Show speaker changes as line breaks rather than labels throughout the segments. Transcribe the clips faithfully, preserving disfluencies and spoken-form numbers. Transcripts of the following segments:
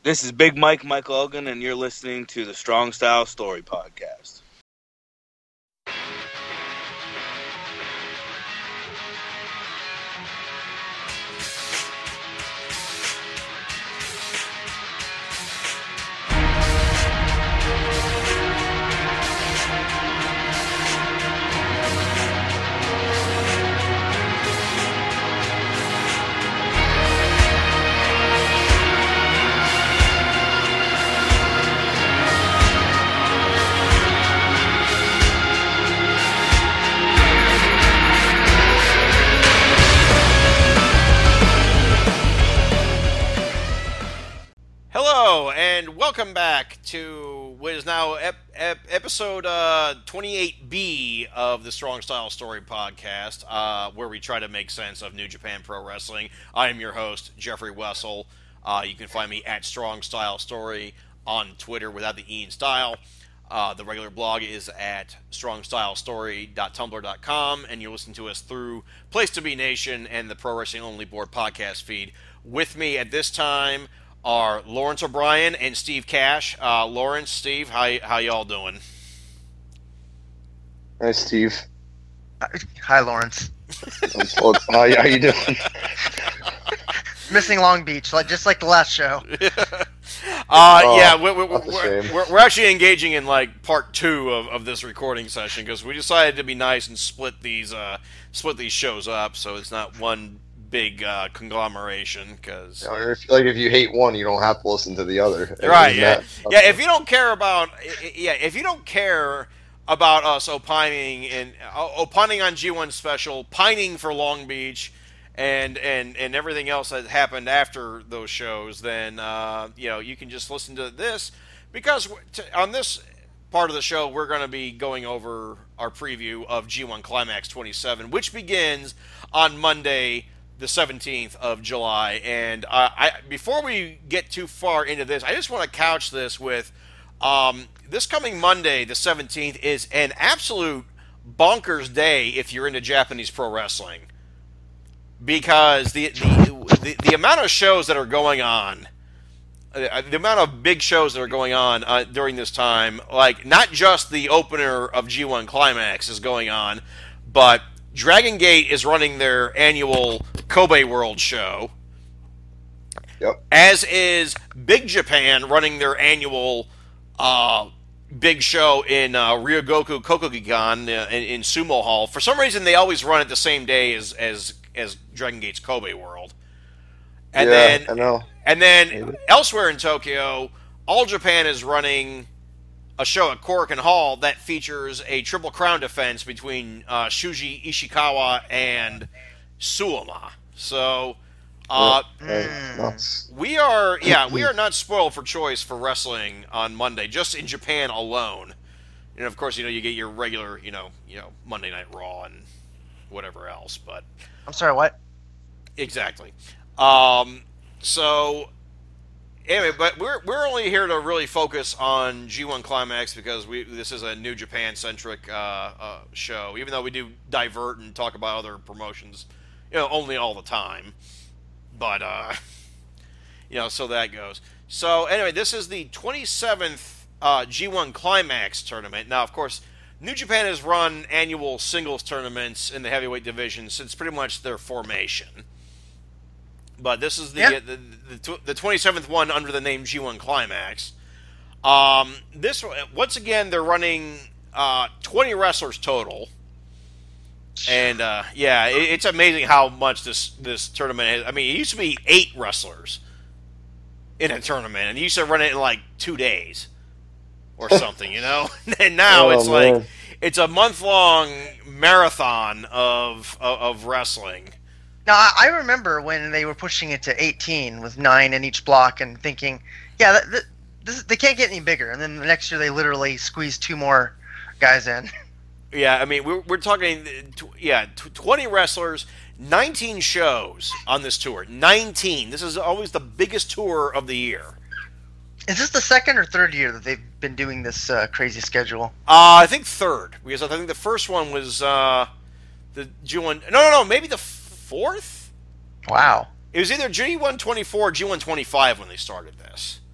This is Big Mike, Michael Elgin, and you're listening to the Strong Style Story Podcast.
Hello, and welcome back to what is now ep- ep- episode uh, twenty-eight B of the Strong Style Story Podcast, uh, where we try to make sense of New Japan Pro Wrestling. I am your host, Jeffrey Wessel. Uh, you can find me at Strong Style Story on Twitter without the E in style. Uh, the regular blog is at strong style story dot tumblr dot com, and you listen to us through Place to Be Nation and the Pro Wrestling Only Board podcast feed. With me at this time are Lawrence O'Brien and Steve Cash. Uh, Lawrence, Steve, how how y'all doing?
Hi, Steve.
Hi, Lawrence.
How, how you doing?
Missing Long Beach, like just like the last show.
uh,
Oh,
yeah, we're, we're,
that's a
we're,
shame.
we're, we're actually engaging in like part two of, of this recording session because we decided to be nice and split these uh, split these shows up so it's not one big uh, conglomeration. Because
You know, if, like if you hate one, you don't have to listen to the other.
right,
Isn't
yeah,
that-
yeah. If you don't care about, yeah, if you don't care about us opining and uh, opining on G one Special, pining for Long Beach, and and and everything else that happened after those shows, then uh, you know you can just listen to this because to, on this part of the show we're going to be going over our preview of G one Climax twenty-seven, which begins on Monday, the seventeenth of July. And uh, I, before we get too far into this, I just want to couch this with um, this coming Monday, the seventeenth, is an absolute bonkers day if you're into Japanese pro wrestling. Because the the, the, the amount of shows that are going on, uh, the amount of big shows that are going on uh, during this time, like not just the opener of G one Climax is going on, but Dragon Gate is running their annual Kobe World show.
Yep.
As is Big Japan running their annual uh, big show in uh, Ryogoku Kokugikan uh, in, in Sumo Hall. For some reason, they always run it the same day as as, as Dragon Gate's Kobe World. And
yeah,
then
I know.
and then
Maybe.
elsewhere in Tokyo, All Japan is running a show at Korakuen Hall that features a Triple Crown defense between uh, Shuji Ishikawa and Suoma. So uh,
Yeah, nuts.
we are, yeah, we are not spoiled for choice for wrestling on Monday, just in Japan alone. And of course, you know, you get your regular, you know, you know, Monday Night Raw and whatever else. But
I'm sorry, what?
exactly. Um, so anyway, but we're we're only here to really focus on G one Climax because we this is a New Japan centric uh, uh, show. Even though we do divert and talk about other promotions, you know, only all the time. But uh, you know, so that goes. So anyway, this is the twenty-seventh uh, G one Climax tournament. Now, of course, New Japan has run annual singles tournaments in the heavyweight division since pretty much their formation. But this is the,
Yeah.
the, the the twenty-seventh one under the name G one Climax. Um, this once again they're running uh, twenty wrestlers total, and uh, yeah, it, it's amazing how much this this tournament is. I mean, it used to be eight wrestlers in a tournament, and you used to run it in like two days or something, you know. And now
Oh,
it's like
man.
it's a month long marathon of, of of wrestling.
Now I I remember when they were pushing it to eighteen with nine in each block, and thinking, yeah, that, that, this, they can't get any bigger. And then the next year they literally squeezed two more guys in.
Yeah, I mean, we're, we're talking, tw- yeah, tw- twenty wrestlers, nineteen shows on this tour. nineteen. This is always the biggest tour of the year.
Is this the second or third year that they've been doing this uh, crazy schedule?
Uh, I think third, because I think the first one was uh, the G one. No, no, no, maybe the fourth?
Wow.
It was either G one twenty-four or G one twenty-five when they started this.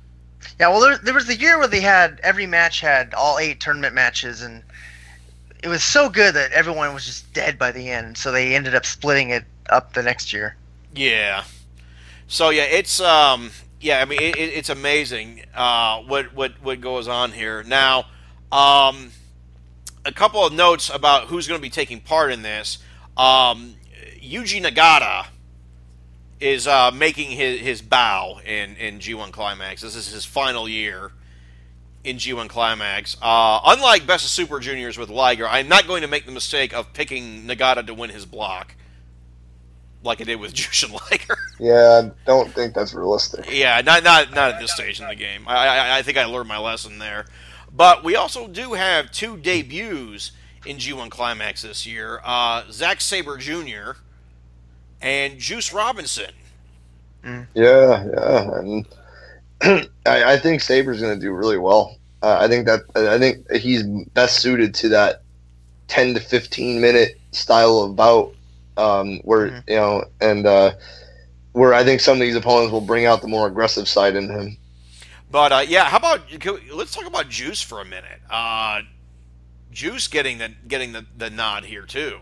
Yeah, well, there, there was the year where they had every match had all eight tournament matches, and it was so good that everyone was just dead by the end. So they ended up splitting it up the next year.
Yeah. So yeah, it's um yeah, I mean it, it's amazing uh, what what what goes on here. Now, um, a couple of notes about who's going to be taking part in this. Um, Yuji Nagata is uh, making his, his bow in, in G one Climax. This is his final year in G one Climax. Uh, unlike Best of Super Juniors with Liger, I'm not going to make the mistake of picking Nagata to win his block like I did with Jushin Liger.
Yeah, I don't think that's realistic.
Yeah, not not not at this stage in the game. I, I I think I learned my lesson there. But we also do have two debuts in G one Climax this year. Uh, Zack Sabre Junior and Juice Robinson.
Yeah, yeah, and I, I think Sabre's going to do really well. Uh, I think that I think he's best suited to that ten to fifteen minute style of bout, um, where mm-hmm. you know, and uh, where I think some of these opponents will bring out the more aggressive side in him.
But uh, yeah, how about we, let's talk about Juice for a minute. Uh, Juice getting the getting the, the nod here too.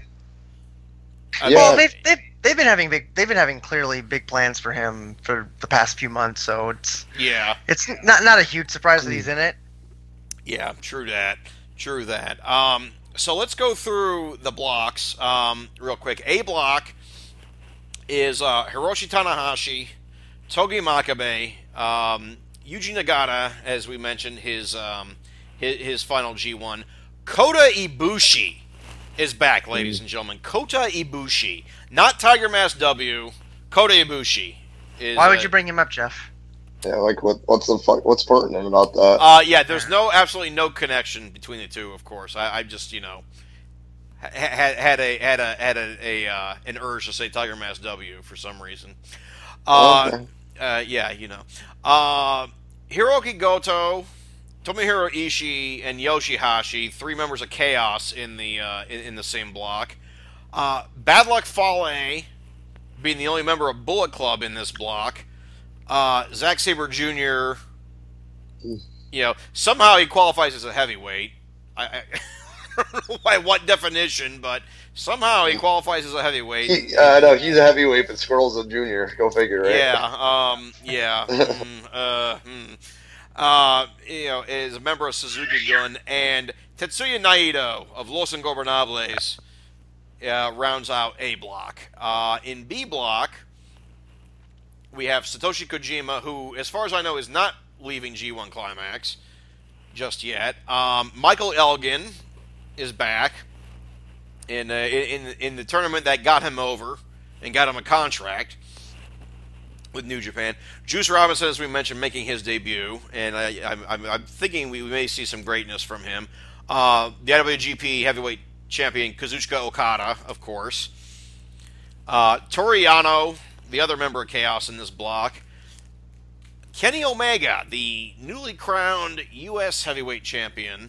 Uh, yeah. Well, they've, they've they've been having big they've been having clearly big plans for him for the past few months. So it's
yeah,
it's not not a huge surprise that he's in it.
Yeah, true that, true that. Um, so let's go through the blocks um, real quick. A block is uh, Hiroshi Tanahashi, Togi Makabe, um, Yuji Nagata, as we mentioned, his um, his, his final G one. Kota Ibushi is back, ladies and gentlemen. Kota Ibushi, not Tiger Mask W. Kota Ibushi is.
Why would
uh,
you bring him up, Jeff?
Yeah, like what? What's the fuck? What's pertinent about that?
Uh, yeah, there's no absolutely no connection between the two. Of course, I, I just you know had had a had a had a, a uh, an urge to say Tiger Mask W for some reason. Uh,
okay.
uh, yeah, you know, uh, Hiroki Goto, Tomohiro Ishii, and Yoshihashi, three members of Chaos in the uh, in, in the same block. Uh, Bad Luck Fale being the only member of Bullet Club in this block. Uh, Zack Sabre Junior, you know, somehow he qualifies as a heavyweight. I, I, I don't know by what definition, but somehow he qualifies as a heavyweight.
He, uh, no, he's a heavyweight, but Squirrel's a junior. Go figure, right?
Yeah, um, yeah. mm, uh, mm. Uh, you know, is a member of Suzuki Gun, and Tetsuya Naito of Los Ingobernables uh, rounds out A block. Uh, in B block, we have Satoshi Kojima, who, as far as I know, is not leaving G one Climax just yet. Um, Michael Elgin is back in, uh, in in the tournament that got him over and got him a contract with New Japan. Juice Robinson, as we mentioned, making his debut, and I, I'm, I'm thinking we may see some greatness from him. Uh, the I W G P Heavyweight Champion Kazuchika Okada, of course. Uh, Toru Yano, the other member of Chaos in this block. Kenny Omega, the newly crowned U S Heavyweight Champion,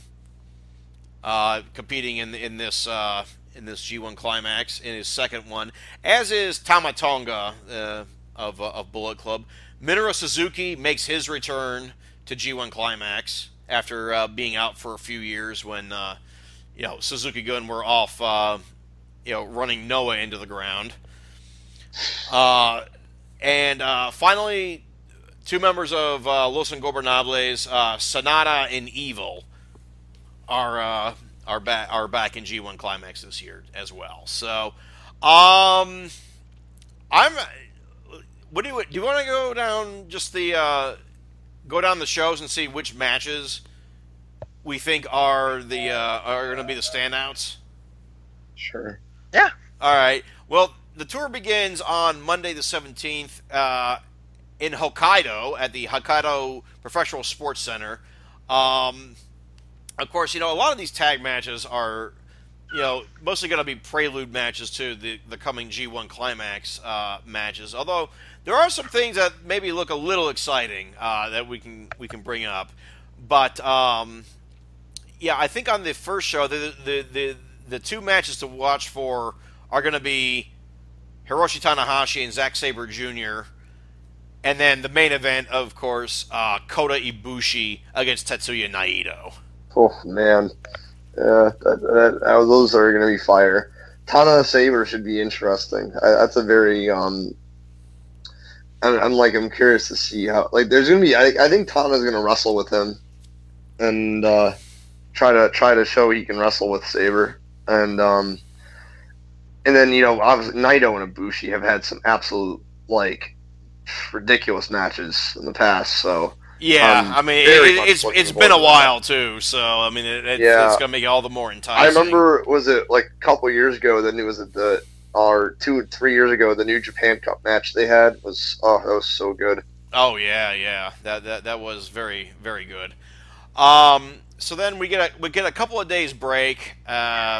uh, competing in in this uh, in this G one Climax in his second one, as is Tama Tonga uh, of uh, of Bullet Club. Minoru Suzuki makes his return to G one Climax after uh, being out for a few years when uh, you know Suzuki Gun were off, uh, you know, running Noah into the ground. Uh, and uh, finally, two members of uh, Los Ingobernables, uh, Sonata and Evil, are uh, are back are back in G one Climax this year as well. So, um, I'm. What do you do? You want to go down just the uh, go down the shows and see which matches we think are the uh, are going to be the standouts?
Sure.
Yeah.
All right. Well, the tour begins on Monday the seventeenth uh, in Hokkaido at the Hokkaido Professional Sports Center. Um, of course, you know, a lot of these tag matches are, you know, mostly going to be prelude matches to the, the coming G one Climax uh, matches. Although there are some things that maybe look a little exciting uh, that we can we can bring up. But um, yeah, I think on the first show, the the the, the two matches to watch for are going to be Hiroshi Tanahashi and Zack Sabre Junior And then the main event, of course, uh, Kota Ibushi against Tetsuya Naito.
Oh man, yeah, that, that, that, those are going to be fire. Tana Saber should be interesting. I, that's a very um. I'm, I'm like I'm curious to see how like there's going to be. I, I think Tana's going to wrestle with him, and uh, try to try to show he can wrestle with Saber, and um, and then you know obviously Naito and Ibushi have had some absolute like ridiculous matches in the past, so.
Yeah,
um,
I mean,
very
it,
much
it's
looking
it's been a
forward to
while too, so I mean, it, it,
Yeah.
it's gonna make it all the more
I
enticing.
remember, was it like a couple years ago? Then it was at the, or two, three years ago, the New Japan Cup match they had was, oh, that was so good.
Oh yeah, yeah, that that that was very very good. Um, so then we get a we get a couple of days break. Uh,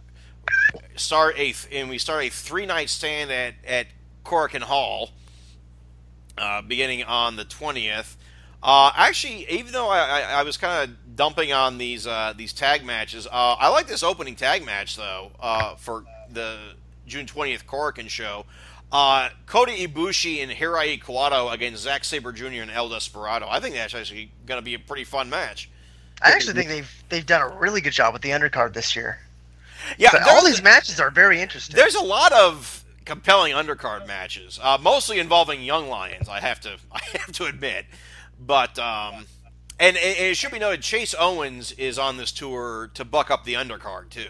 start a and we start a three night stand at at Korakuen Hall, uh, beginning on the twentieth. Uh, actually, even though I, I, I was kind of dumping on these uh, these tag matches, uh, I like this opening tag match though uh, for the June twentieth Korakuen show. Uh, Kota Ibushi and Hirai Kawato against Zack Sabre Junior and El Desperado. I think that's actually going to be a pretty fun match.
I actually think they've they've done a really good job with the undercard this year.
Yeah,
But all these matches are very interesting.
There's a lot of compelling undercard matches, uh, mostly involving young lions. I have to I have to admit. But, um, and, and it should be noted, Chase Owens is on this tour to buck up the undercard, too.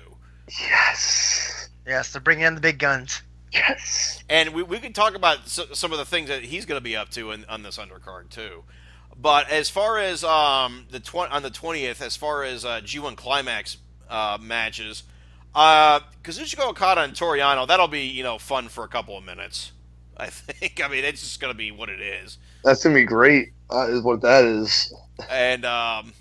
Yes.
Yes, they're bringing in the big guns.
Yes.
And we, we can talk about some of the things that he's going to be up to in, on this undercard, too. But as far as, um, the tw- on the twentieth, as far as uh, G one Climax uh, matches, uh, Kazuchika Okada and Toriano, that'll be, you know, fun for a couple of minutes, I think. I mean, it's just going to be what it is.
That's going to be great, uh, is what that is.
And, um,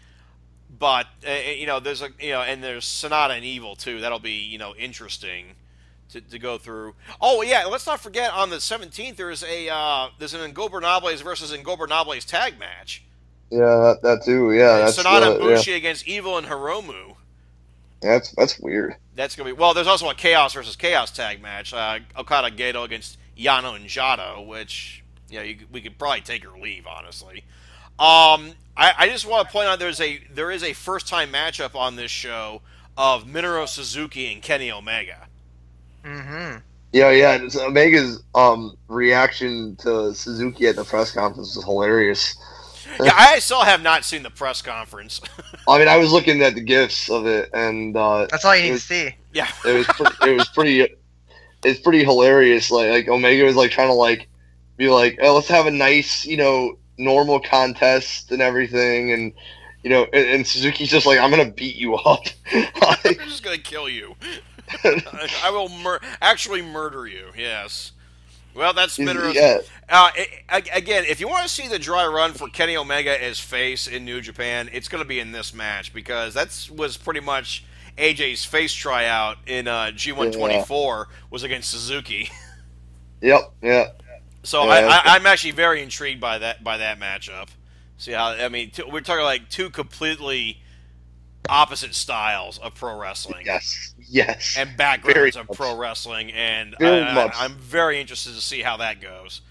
but, uh, you know, there's a, you know, and there's Sonata and Evil, too. That'll be, you know, interesting to, to go through. Oh, yeah, let's not forget on the seventeenth, there's a, uh, there's an Ingobernables versus Ingobernables tag match.
Yeah, that, that too, yeah. That's,
Sonata
uh,
and Bushi
yeah.
against Evil and Hiromu.
That's, that's weird.
That's going to be, well, there's also a Chaos versus Chaos tag match. Uh, Okada Gedo against Yano and Jado, which, you know, you, we could probably take or leave, honestly. Um, I, I just want to point out there's a there is a first time matchup on this show of Minoru Suzuki and Kenny Omega.
Mm-hmm.
Yeah, yeah. it's- Omega's um, reaction to Suzuki at the press conference was hilarious.
Yeah, I still have not seen the press conference.
I mean, I was looking at the gifs of it, and uh,
That's all you
it
need
was,
to see.
Yeah,
it was pretty, it was pretty it's pretty hilarious. Like like Omega was like trying to like be like, oh, let's have a nice, you know, normal contest and everything, and you know, and, and Suzuki's just like, I'm gonna beat you up.
I'm just gonna kill you. I, I will mur- actually murder you. Yes. Well, that's Minoru.
yeah,
Uh, i- again, if you want to see the dry run for Kenny Omega as face in New Japan, it's going to be in this match because that was pretty much A J's face tryout in uh, G one twenty-four was against Suzuki.
yep, yeah.
So
Yeah,
I,
that's-
I, I'm actually very intrigued by that by that matchup. See how I mean? T- we're talking like two completely opposite styles of pro wrestling.
Yes, yes.
And backgrounds
Very
of
much.
pro wrestling, and
Very
I,
much.
I, I'm very interested to see how that goes.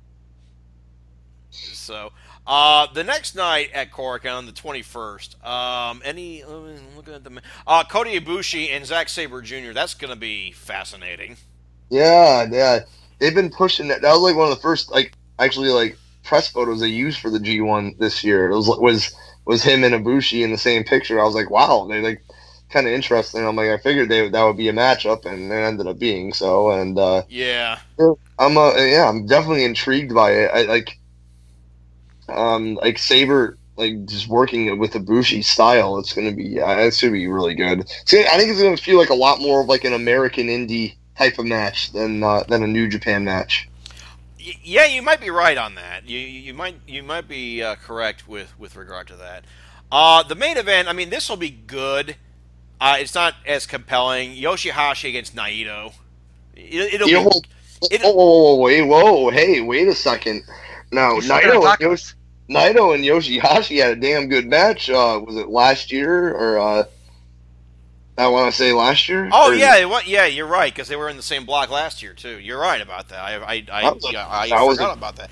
So, uh, the next night at Korakuen on the twenty-first, um, any uh, looking at the uh, Kota Ibushi and Zack Sabre Junior That's going to be fascinating.
Yeah, yeah. They've been pushing that. That was like one of the first, like, actually, like, press photos they used for the G one this year. It was was was him and Ibushi in the same picture. I was like, wow, they like kind of interesting. I'm like, I figured they that would be a matchup, and it ended up being so. And uh,
Yeah.
I'm uh, yeah, I'm definitely intrigued by it. I like, um, like Saber, like just working with Ibushi's style. It's gonna be, yeah, it's gonna be really good. See, I think it's gonna feel like a lot more of like an American indie type of match than uh, than a New Japan match.
Y- Yeah, you might be right on that. You you you might you might be uh, correct with, with regard to that. Uh, the main event, I mean, this will be good. Uh, it's not as compelling. Yoshihashi against Naito. It, it'll
You
be.
know,
it-
whoa, whoa, whoa, wait, whoa, hey, wait a second. Now,
You forgot
Naito and,
tacos.
Yoshi, Naito and Yoshihashi had a damn good match. Uh, was it last year or uh, I want to say last year?
Oh
Or-
yeah, what? Yeah, you're right because they were in the same block last year too. You're right about that. I I I,
That was a-
yeah, I
that was
forgot
a-
about that.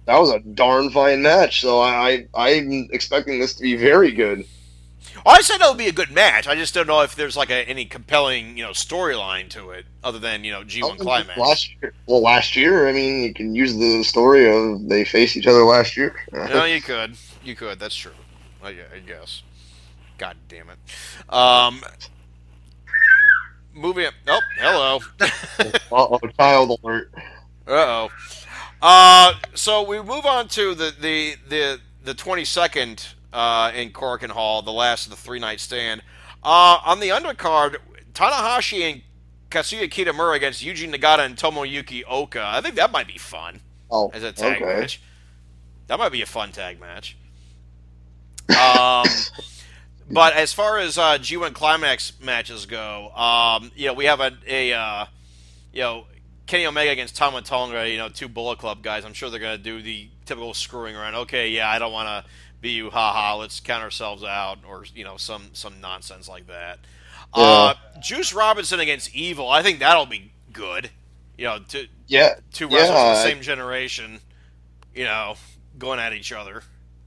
that was a darn fine match. So I, I I'm expecting this to be very good.
Well, I said it would be a good match. I just don't know if there's like a, any compelling, you know, storyline to it other than, you know, G one climax.
Last year, well, last year, I mean, you can use the story of they faced each other last year.
No, you could, you could. That's true. I, I guess. God damn it. Um, moving up. Oh, hello.
Uh-oh, child alert.
Uh-oh. Uh, so we move on to the the the the twenty-second uh, in Korakuen Hall, the last of the three-night stand. Uh, on the undercard, Tanahashi and Kazuya Kitamura against Yuji Nagata and Tomoyuki Oka. I think that might be fun
Oh,
as a tag
okay.
match. That might be a fun tag match. Um, but as far as uh, G one Climax matches go, um, you know, we have a, a uh, you know, Kenny Omega against Tama Tonga, you know, two Bullet Club guys. I'm sure they're going to do the typical screwing around. Okay, yeah, I don't want to be you, haha, let's count ourselves out, or, you know, some, some nonsense like that.
Yeah.
Uh, Juice Robinson against Evil, I think that'll be good. You know, to,
Yeah.
two wrestlers
yeah,
of the
I-
same generation, you know, going at each other.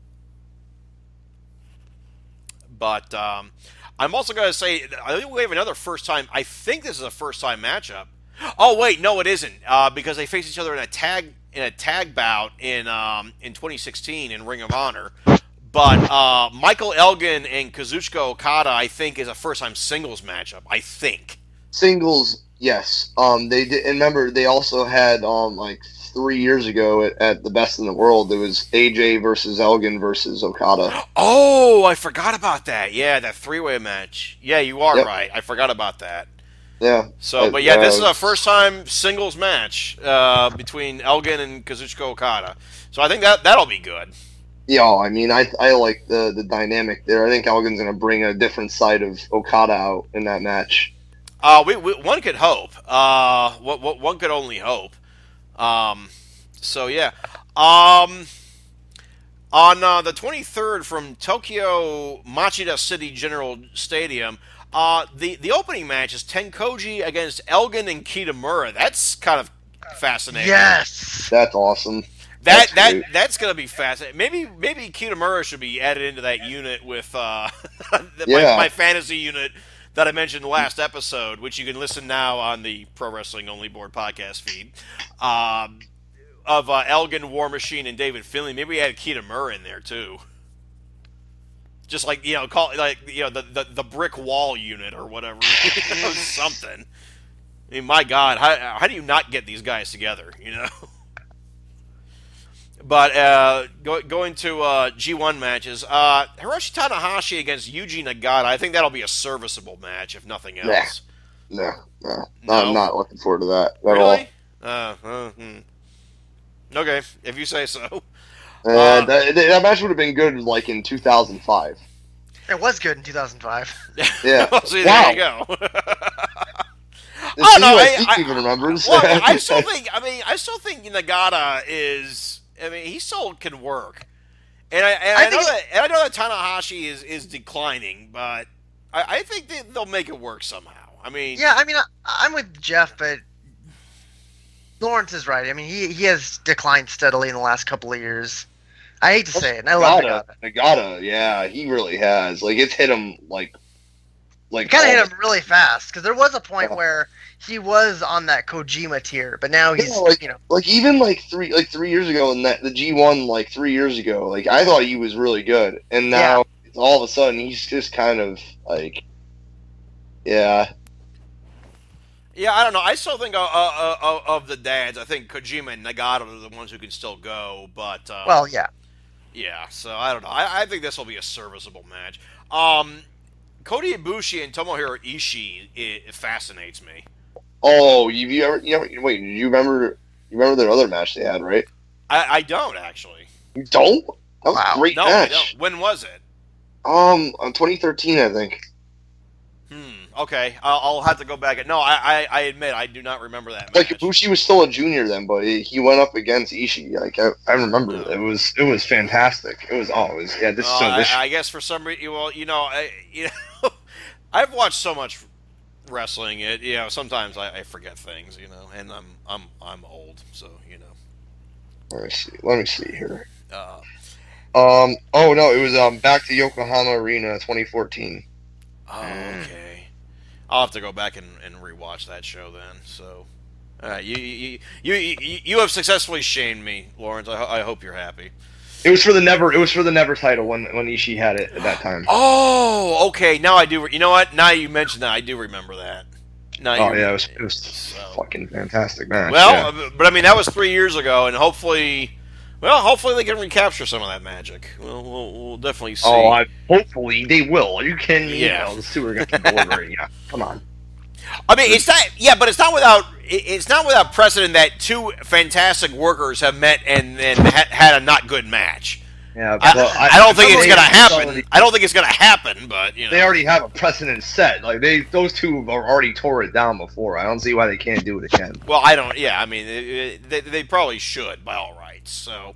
But um, I'm also going to say, I think we have another first time. I think this is a first time matchup. Oh wait, no, it isn't, uh, because they faced each other in a tag in a tag bout in um, in twenty sixteen in Ring of Honor. But uh, Michael Elgin and Kazuchika Okada, I think, is a first time singles matchup. I think.
Singles, yes. Um, they did. And remember, they also had um like three years ago at, at the Best in the World. It was A J versus Elgin versus Okada.
Oh, I forgot about that. Yeah, that three way match. Yeah, you are
Yep.
right. I forgot about that.
Yeah.
So,
Uh,
but yeah, this is
uh,
a first time singles match uh, between Elgin and Kazuchika Okada. So I think that that'll be good.
Yeah, I mean, I I like the the dynamic there. I think Elgin's gonna bring a different side of Okada out in that match.
Uh, we, we one could hope. Uh, what, what one could only hope. Um, so yeah. Um, on uh, the twenty-third from Tokyo Machida City General Stadium, uh, the the opening match is Tenkoji against Elgin and Kitamura. That's kind of fascinating.
Yes.
That's awesome.
That
That's
that
great.
that's gonna be fascinating. Maybe maybe Kitamura should be added into that unit with uh, the-
Yeah.
my, my fantasy unit that I mentioned last episode, which you can listen now on the Pro Wrestling Only Board podcast feed. Um, of uh, Elgin, War Machine, and David Finlay. Maybe we add Kitamura in there too. Just like, you know, call like you know the the, the brick wall unit or whatever, you know, something. I mean, my God, how how do you not get these guys together? You know. But uh, go, going to uh, G one matches, uh, Hiroshi Tanahashi against Yuji Nagata. I think that'll be a serviceable match, if nothing else.
No, no,
No?
I'm not looking forward to that at
Really? Uh, uh, hmm. Okay, if you say so.
all. Uh,
Uh,
that, that match would have been good, like in two thousand five.
It was good in two thousand five.
Yeah.
Well, see,
Wow.
there you go.
The
Oh,
team,
no,
I
I-
think
I-
even remembers.
Well, I still think. I mean, I still think Nagata is. I mean, he still can work, and I and I,
I
know
think
that and I know that Tanahashi is, is declining, but I, I think they, they'll make it work somehow. I mean,
Yeah, I mean, I, I'm with Jeff, but Lawrence is right. I mean, he he has declined steadily in the last couple of years. I hate to say it, and I love
Nagata,
Nagata.
Nagata, yeah, he really has. Like it's hit him like, like
Kind of
all
hit him really fast because there was a point
Yeah.
where he was on that Kojima tier, but now he's
Yeah, like-
you know
Like even like three like three years ago in that the G one like three years ago, like I thought he was really good, and now all of a sudden he's just kind of like, yeah,
yeah, I don't know. I still think uh, uh, uh, of the dads. I think Kojima and Nagata are the ones who can still go, but uh,
well, yeah.
yeah. So I don't know. I, I think this will be a serviceable match. Um, Kota Ibushi and Tomohiro Ishii it, it fascinates me.
Oh, you, you ever you ever wait? Do you remember? You remember their other match they had, right?
I, I don't actually.
You don't? That was
Wow.
a great
No, I
match.
don't. When was it?
Um, on twenty thirteen, I think.
Hmm. Okay, I'll, I'll have to go back. No, I, I, I admit I do not remember that
Like
match.
Ibushi was still a junior then, but he he went up against Ishii. Like I, I remember it. It was it was fantastic. It was oh, it was yeah. This
Uh,
so this
I, I guess for some reason, well, you know, I, you know, I've watched so much wrestling. It, you know, sometimes I, I forget things, you know, and I'm I'm I'm old, so you know.
Let me see. Let me see here.
Uh,
Um. Oh no, it was um back to Yokohama Arena, twenty fourteen.
oh, okay. I'll have to go back and, and rewatch that show then. So, all right, you you you you, you have successfully shamed me, Lawrence. I, ho- I hope you're happy.
It was for the never. It was for the never title when when Ishii had it at that time.
Oh, okay. Now I do. Re- you know what? Now you mentioned that, I do remember that. Now
Oh
you-
yeah, it was it was
so-
fucking fantastic match.
Well,
yeah.
uh, but I mean that was three years ago, and hopefully, well, hopefully they can recapture some of that magic. We'll we'll, we'll definitely see.
Oh, I, hopefully they will. You can, you
Yeah.
know, the two are gonna keep delivering. Yeah, come on.
I mean, it's not. Yeah, but it's not without. it- It's not without precedent that two fantastic workers have met and and ha- had a not good match.
Yeah,
I,
well,
I don't think it's
they-
gonna
they
happen.
already-
I don't think it's gonna happen. But you know,
They already have a precedent set. Like they, those two are already tore it down before. I don't see why they can't do it again.
well, I don't. Yeah, I mean, it, it, they they probably should by all rights. So,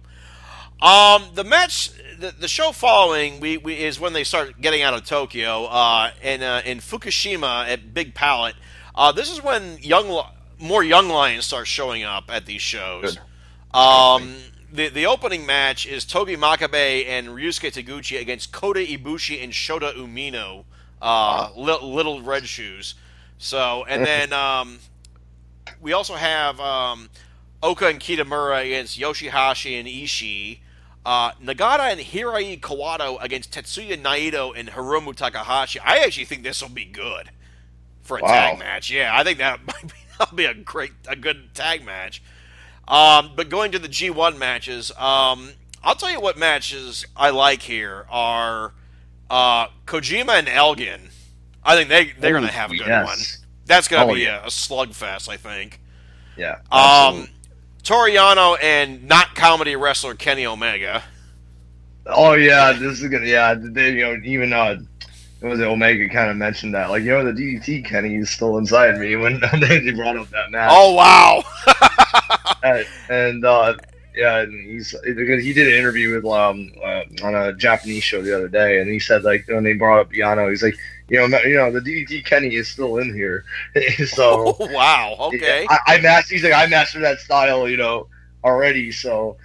um, the match, the, the show following, we, we is when they start getting out of Tokyo, uh, in uh, in Fukushima at Big Palette. Uh, this is when young, Li- more young lions start showing up at these shows.
Good.
Um, the the opening match is Togi Makabe and Ryusuke Taguchi against Kota Ibushi and Shota Umino, uh, li- Little Red Shoes. So, and then um, we also have um, Oka and Kitamura against Yoshihashi and Ishii. Uh, Nagata and Hirai Kawato against Tetsuya Naito and Hiromu Takahashi. I actually think this will be good for a
Wow.
tag match. Yeah, I think that might be, that'll be a great, a good tag match. Um, but going to the G one matches, um, I'll tell you what matches I like here are uh, Kojima and Elgin. I think they they're going to have a good
Yes.
one. That's going to
Oh,
be
yeah.
a, a slugfest, I think.
Yeah.
Um, Toriano and not comedy wrestler Kenny Omega.
Oh yeah, this is gonna. Yeah, they, you know, even uh, it was Omega kind of mentioned that, like, you know, the D D T Kenny is still inside me when they brought up that match.
Oh wow!
and, and uh, yeah, and he's because he did an interview with um uh, on a Japanese show the other day, and he said, like, when they brought up Yano, he's like, you know, you know, the D D T Kenny is still in here, so.
Oh, wow. Okay.
I, I mastered. He's like, I mastered that style, you know, already. So,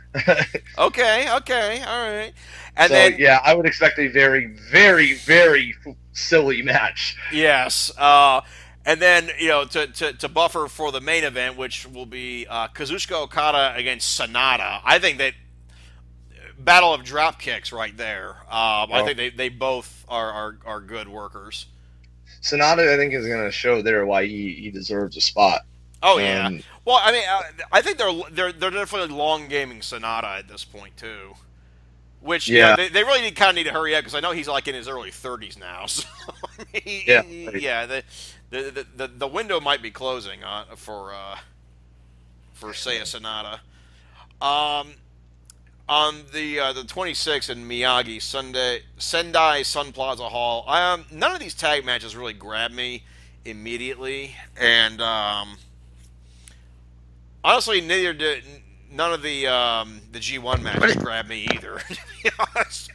Okay. Okay. All right. And
so
then
yeah, I would expect a very, very, very f- silly match.
yes. Uh, and then you know to, to, to buffer for the main event, which will be uh, Kazuchika Okada against Sonata. I think that battle of drop kicks right there. Um, I
Oh.
think they, they both are, are, are good workers.
Sonata, I think, is going to show there why he, he deserves a spot.
Oh yeah.
Um,
Well, I mean, uh, I think they're they're they're definitely long gaming Sonata at this point too. Which yeah,
Yeah.
they, they really need, kind of need to hurry up because I know he's like in his early thirties now. So I mean,
Yeah.
yeah, the, the the the window might be closing uh, for uh, for Seiya Sonata. Um, on the uh, the twenty-sixth in Miyagi, Sunday Sendai Sun Plaza Hall. Um, none of these tag matches really grabbed me immediately, and um. Honestly, neither did none of the um, the G one matches grabbed me either. To be honest,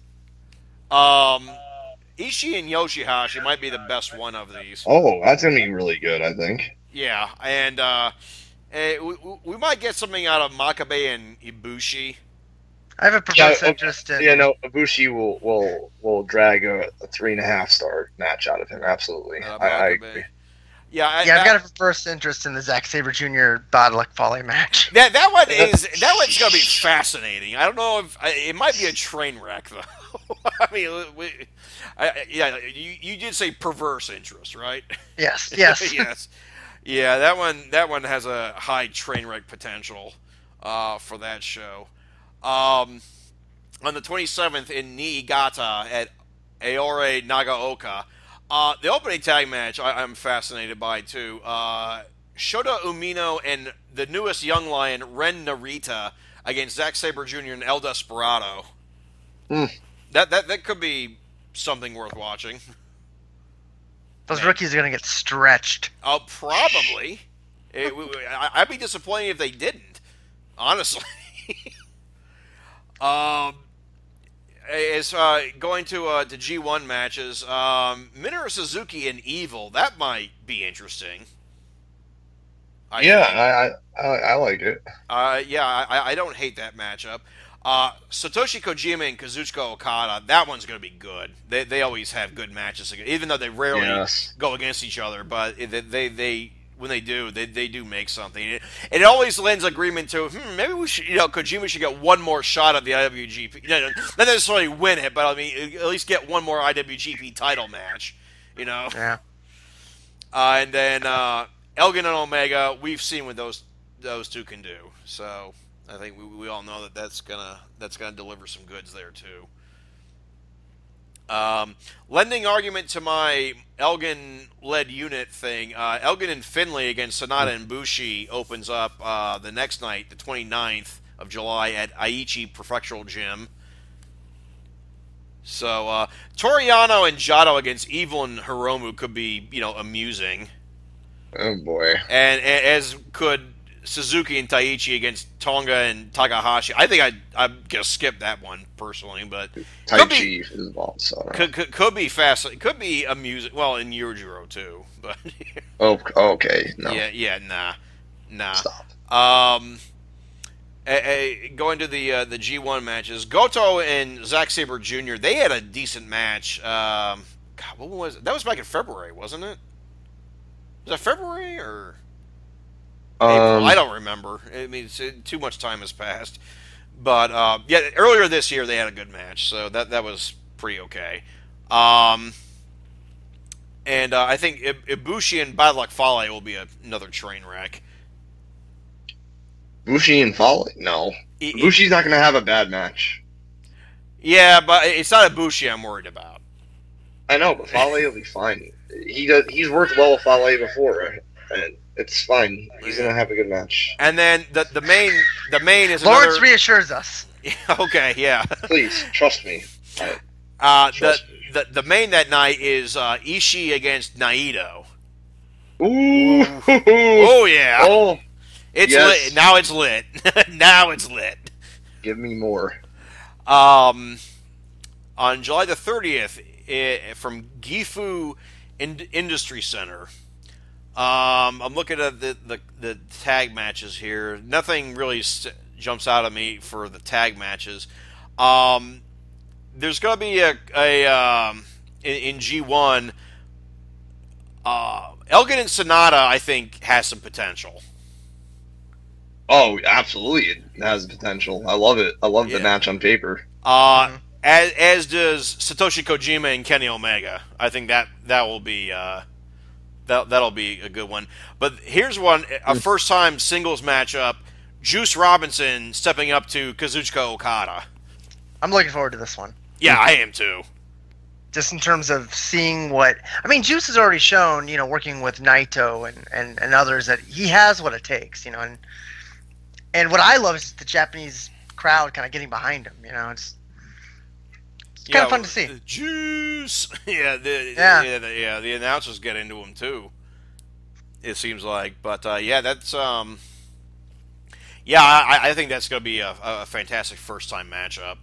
um, Ishii and Yoshihashi might be the best one of these.
oh, that's going to be really good, I think.
Yeah, and uh, eh, we, we might get something out of Makabe and Ibushi.
I have a
Yeah,
perverse
okay.
interest in.
Yeah, no, Ibushi will will will drag a, a three and a half star match out of him. Absolutely,
Uh,
I, I
Makabe.
agree.
Yeah, I,
Yeah, I've
I-
got a first interest in the Zack Sabre Junior Badalek Folly match.
that that one is that one's gonna be fascinating. I don't know if I, it might be a train wreck though. I mean, we, I, I- yeah, you you did say perverse interest, right?
Yes, yes.
yes. Yeah, that one that one has a high train wreck potential uh, for that show. Um, on the twenty-seventh in Niigata at Aore Nagaoka, uh, the opening tag match I, I'm fascinated by too. Uh, Shota Umino and the newest young lion Ren Narita against Zack Sabre Junior and El Desperado.
Hmm.
That that that could be something worth watching.
Those rookies are going to get stretched.
Uh, probably. It, w- w- I- I'd be disappointed if they didn't, honestly. um, as uh, going to uh, to G one matches, um, Minoru Suzuki and Evil, that might be interesting. I
yeah,
think.
I, I I like it.
Uh, yeah, I, I don't hate that matchup. Uh, Satoshi Kojima and Kazuchika Okada, that one's going to be good. They they always have good matches, even though they rarely
Yes.
go against each other. But they they, they when they do, they, they do make something. It, it always lends agreement to hmm, maybe we should, you know, Kojima should get one more shot at the I W G P. You know, not necessarily win it, but I mean at least get one more I W G P title match. You know.
Yeah.
Uh, and then uh, Elgin and Omega, we've seen what those those two can do. So I think we, we all know that that's gonna that's gonna deliver some goods there too. Um, lending argument to my Elgin-led unit thing, uh, Elgin and Finlay against Sonata and Bushi opens up uh, the next night, the twenty-ninth of July at Aichi Prefectural Gym. So uh, Toriano and Jado against Evil and Hiromu could be, you know, amusing.
Oh boy.
And, and as could Suzuki and Taichi against Tonga and Takahashi. I think I'd, I'm going to skip that one, personally, but
Tai
could
Chi
be,
is involved, so I don't know.
could, could, could be fast. It could be amusing. Well, in Yujiro, too. But
Oh, okay. No.
yeah, yeah, nah. Nah.
Stop.
Um, a, a, going to the uh, the G one matches, Goto and Zack Sabre Junior, they had a decent match. Um, God, what was it? That was back in February, wasn't it? Was that February or April?
Um,
I don't remember. I mean, it's, it, too much time has passed. But uh, yeah, earlier this year they had a good match, so that that was pretty okay. Um, and uh, I think Ibushi and Bad Luck Fale will be a, another train wreck.
Bushi and Fale? No.
It- it-
Bushi's not going to have a bad match.
Yeah, but it's not Ibushi I'm worried about.
I know, but Fale will be fine. He does. He's worked well with Fale before, and it's fine. He's going to have a good match.
And then the the main the main is
Lawrence
another.
reassures us.
Okay, yeah.
Please trust me. I-
Uh, the,
Trust
the the main that night is uh, Ishii against Naito.
Ooh.
Oh yeah,
Oh,
it's
yes.
lit. Now it's lit. Now it's lit.
give me more.
Um, on July the thirtieth, from Gifu In- Industry Center. Um, I'm looking at the, the, the tag matches here. Nothing really st- jumps out at me for the tag matches. Um, there's going to be a, a um, in, in G one, uh, Elgin and Sonata, I think, has some potential.
Oh, absolutely. It has potential. I love it. I love
Yeah.
the match on paper.
Uh,
Mhm.
as, as does Satoshi Kojima and Kenny Omega. I think that that will be uh, that that'll be a good one. But here's one: a first-time singles matchup. Juice Robinson stepping up to Kazuchika Okada.
I'm looking forward to this one.
Yeah, I am too.
Just in terms of seeing what I mean, Juice has already shown, you know, working with Naito and, and, and others that he has what it takes, you know, and and what I love is the Japanese crowd kind of getting behind him, you know, it's it's kind of fun to see.
uh, Juice. Yeah, the,
Yeah.
yeah, the, yeah. The announcers get into him too. It seems like, but uh, yeah, that's um, yeah, I, I think that's going to be a, a fantastic first-time matchup.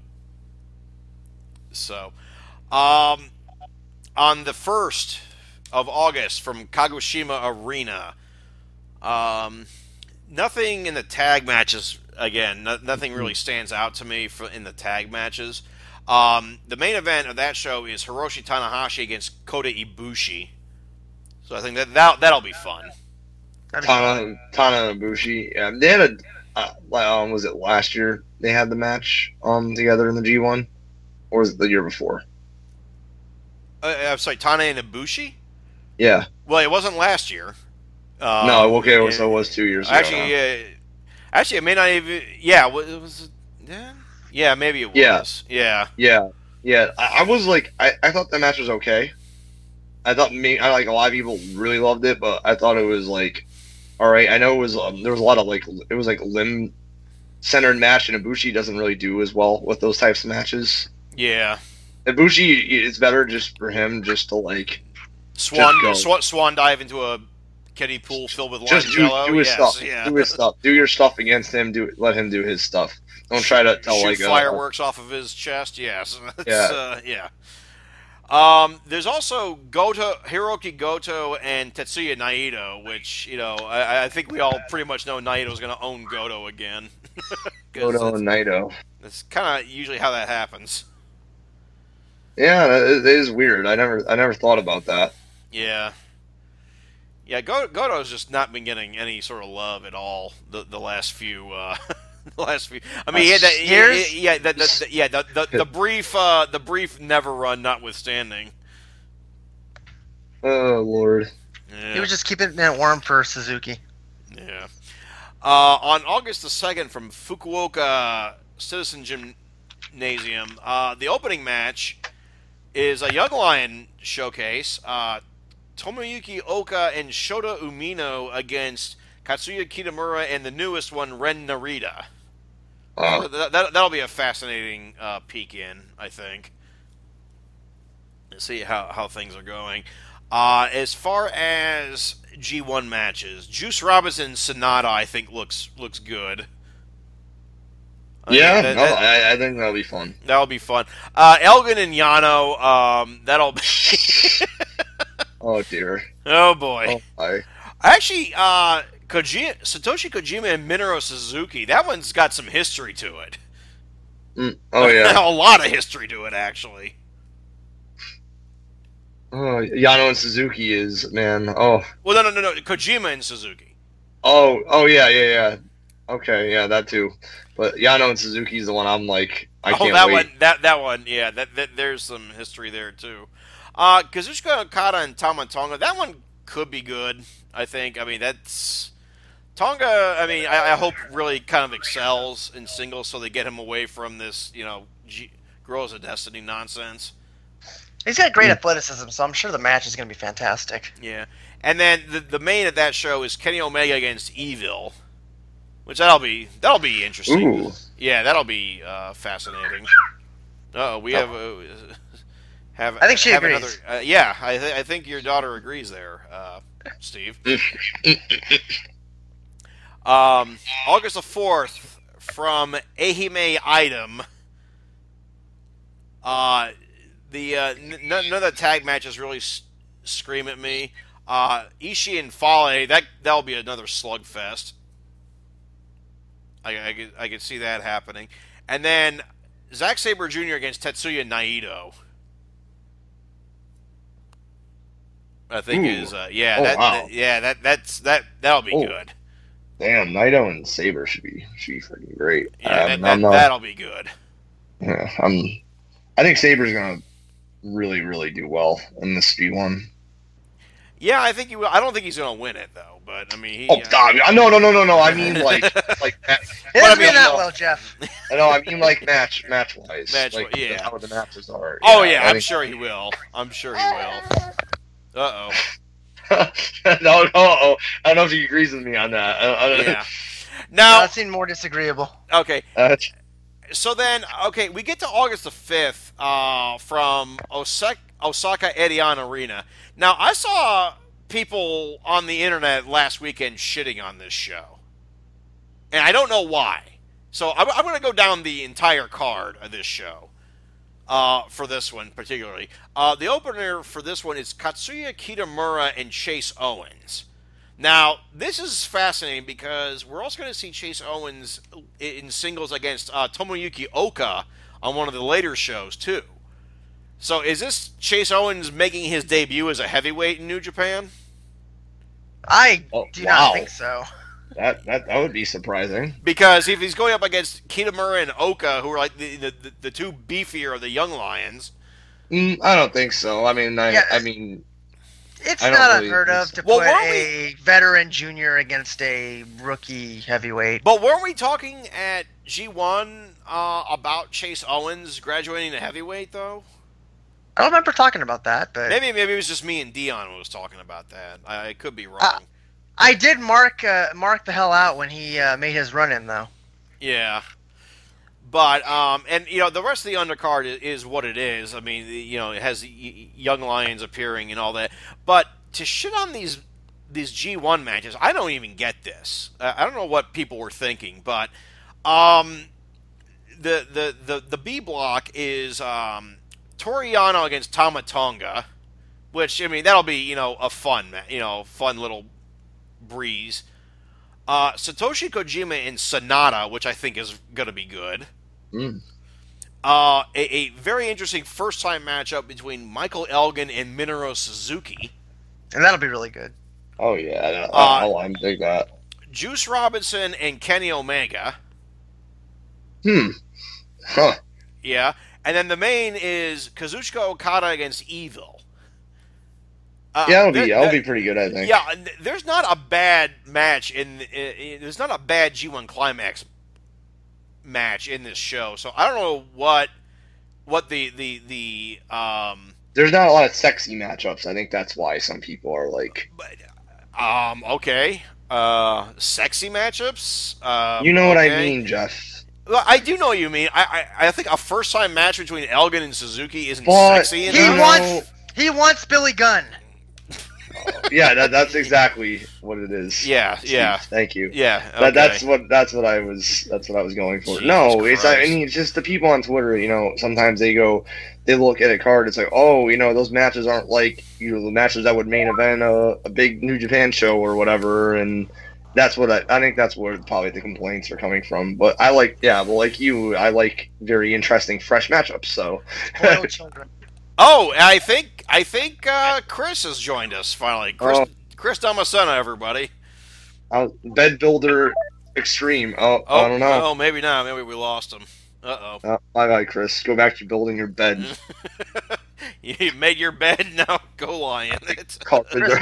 So, um, on the first of August from Kagoshima Arena, um, nothing in the tag matches. Again, no, nothing really stands out to me for in the tag matches. Um, the main event of that show is Hiroshi Tanahashi against Kota Ibushi. So I think that, that that'll be fun.
That'd be fun.
Tana, Tana and Bushi. Yeah, they had a. Uh, um, was it last year they had the match um together in the G one, or was it the year before?
Uh, I'm sorry, Tana and Ibushi?
Yeah.
Well, it wasn't last year. Um,
no. Okay.
it-
So it was two years ago.
Actually,
now.
yeah. Actually, it may not even. Yeah, wa- it was. Yeah, yeah, maybe it
Yeah.
was. Yeah.
Yeah, yeah. I, I was like, I, I thought the match was okay. I thought me, I like a lot of people really loved it, but I thought it was like, all right. I know it was um, there was a lot of like it was like limb centered match, and Ibushi doesn't really do as well with those types of matches.
Yeah.
Ibushi, it's better just for him just to like
Swan,
go.
swan, swan dive into a kiddie pool filled with
just do,
Jello.
do his
yes,
stuff,
yeah.
do his stuff, do your stuff against him. Do let him do his stuff. Don't try to tell
Shoot
like uh,
fireworks off of his chest. Yes. That's,
Yeah.
Uh, yeah. Um, there's also Goto, Hiroki Goto, and Tetsuya Naito, which you know I, I think we all pretty much know Naito's going to own Goto again.
Goto and Naito.
That's kind of usually how that happens.
Yeah, it is weird. I never, I never thought about that.
Yeah, yeah. Goto's just not been getting any sort of love at all the the last few. Uh, the last few. I mean, he had that,
Years?
yeah, the, the, the, yeah, the, the, the brief, uh, the brief never run notwithstanding.
Oh Lord.
Yeah.
He was just keeping it warm for Suzuki.
Yeah. Uh, on August the second, from Fukuoka Citizen Gymnasium, uh, the opening match is a Young Lion showcase. Uh, Tomoyuki Oka and Shota Umino against Katsuya Kitamura and the newest one, Ren Narita.
Wow.
So that, that, that'll be a fascinating uh, peek in, I think. Let's see how, how things are going. Uh, as far as G one matches, Juice Robinson Sonata, I think, looks looks good. I
Yeah,
mean, that,
no,
that,
I, I think that'll be fun.
that'll be fun. Uh, Elgin and Yano, um, that'll be...
Oh dear.
Oh, boy.
Oh my.
Actually, uh, Koji- Satoshi Kojima and Minoru Suzuki, that one's got some history to it.
Mm. Oh yeah.
A lot of history to it, actually.
Oh, Yano and Suzuki is man. Oh.
Well, no, no, no, no. Kojima and Suzuki.
Oh. Oh yeah, yeah, yeah. Okay, yeah, that too. But Yano and Suzuki is the one I'm like, I
oh,
can't
that
wait.
one, that that one, yeah. That, that there's some history there too. Uh, Kazuchika Okada and Tama Tonga, that one could be good. I think. I mean, that's Tonga. I mean, I, I hope really kind of excels in singles, so they get him away from this, you know, G- Girls of Destiny nonsense.
He's got great athleticism, so I'm sure the match is going to be fantastic.
Yeah, and then the the main of that show is Kenny Omega against Evil, which that'll be that'll be interesting.
Ooh.
Yeah, that'll be uh, fascinating. Uh oh, we have uh, have.
I think she
have
agrees.
Another, uh, yeah, I th- I think your daughter agrees there, uh, Steve. um, August the fourth, from Ehime Item. Uh, the uh, n- none of the tag matches really s- scream at me. Uh, Ishii and Fale, that that'll be another slugfest. I, I, could, I could see that happening. And then Zack Sabre Junior against Tetsuya Naito. I think
Ooh.
is uh, yeah
Oh,
that,
wow.
that yeah that that's that that'll be
Oh.
good.
Damn, Naito and Saber should be should be freaking great.
Yeah,
Um,
that,
I'm
that,
not-
that'll be good.
yeah, I'm. I think Saber's gonna really, really do well in this G one.
Yeah, I think he will. I don't think he's going to win it though. But I mean, he,
Oh,
uh,
God, no, no, no, no, no. I mean, like, like,
It
But I
doesn't
mean,
mean that
no.
well, Jeff.
I know. I mean, like, match, match wise,
Match-
like,
yeah.
how the matches are.
Oh yeah,
I
I'm
think-
sure he will. I'm sure he will. Uh oh.
no, no, oh, I don't know if he agrees with me on that. I, I,
Yeah.
No,
Now,
that seemed more disagreeable.
okay.
Uh,
So then, okay, we get to August the fifth uh, from Osaka, Osaka Edion Arena. Now, I saw people on the internet last weekend shitting on this show. And I don't know why. So I'm, I'm going to go down the entire card of this show uh, for this one particularly. Uh, the opener for this one is Katsuya Kitamura and Chase Owens. Now, this is fascinating because we're also going to see Chase Owens in singles against uh, Tomoyuki Oka on one of the later shows, too. So is this Chase Owens making his debut as a heavyweight in New Japan?
I
Oh,
do
wow.
not think so.
that that that would be surprising.
Because if he's going up against Kitamura and Oka, who are like the, the, the, the two beefier of the Young Lions...
Mm, I don't think so. I mean, I,
Yeah.
I mean,
It's
I don't
not
really
unheard
think
of
so.
to
Well,
put
weren't
a veteran junior against a rookie heavyweight.
But weren't we talking at G one uh, about Chase Owens graduating to heavyweight, though?
I don't remember talking about that, but
Maybe maybe it was just me and Dion who was talking about that. I, I could be wrong.
Uh, I did mark uh, mark the hell out when he uh, made his run in, though.
Yeah. But, um, and, you know, the rest of the undercard is, is what it is. I mean, you know, it has y- Young Lions appearing and all that. But to shit on these these G one matches, I don't even get this. Uh, I don't know what people were thinking, but um, the, the, the, the B block is um, Toru Yano against Tama Tonga, which, I mean, that'll be, you know, a fun, you know, fun little breeze. Uh, Satoshi Kojima and Sonata, which I think is going to be good.
Mm.
Uh, a, a very interesting first-time matchup between Michael Elgin and Minoru Suzuki.
And that'll be really good.
Oh, yeah.
Uh,
I'll, I'll dig that.
Juice Robinson and Kenny Omega.
Hmm. Huh.
Yeah. And then the main is Kazuchika Okada against Evil. Uh,
Yeah, that'll be,
there-
that'll
there-
be pretty good, I think.
Yeah, and there's not a bad match in, in, in there's not a bad G one Climax match in this show. So I don't know what what the the the um
There's not a lot of sexy matchups. I think that's why some people are like...
but, um okay. Uh sexy matchups? Um,
You know what I
okay.
mean, Jeff.
Well, I do know what you mean. I, I I think a first time match between Elgin and Suzuki isn't
But
sexy
He
enough.
know-
wants he wants Billy Gunn.
Yeah, that, that's exactly what it is.
Yeah,
Steve.
yeah.
Thank you.
Yeah, okay.
That, that's what that's what I was that's what I was going for.
Jesus
no, it's I
Christ.
mean it's just the people on Twitter. You know, sometimes they go, they look at a card. It's like, oh, you know, those matches aren't like you know the matches that would main event a, a big New Japan show or whatever. And that's what I, I think that's where probably the complaints are coming from. But I like, yeah, well, like you, I like very interesting fresh matchups. So
Spoiled children.
Oh, I think I think uh, Chris has joined us finally. Chris
Oh.
Chris Damasceno, everybody.
uh, bed builder extreme. Oh,
Oh,
I don't know.
Oh, maybe not. Maybe we lost him. Uh oh.
Uh, bye bye, Chris. Go back to building your bed.
You made your bed, now go lie in it.
Carpenter.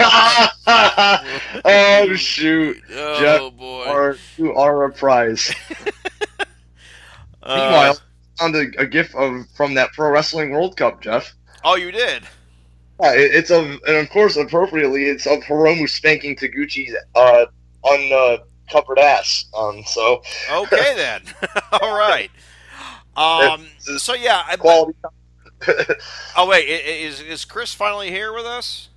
Oh shoot!
Oh
Jeff,
boy.
Are, you are a prize.
Uh,
Meanwhile, I found a, a gif of from that Pro Wrestling World Cup, Jeff.
oh, you did.
Yeah, it, it's of, and of course, appropriately, it's of Hiromu spanking Taguchi's uh, uncovered ass. Um, so
Okay then. All right. Um. So yeah. I,
quality.
oh wait, i- i- is is Chris finally here with us?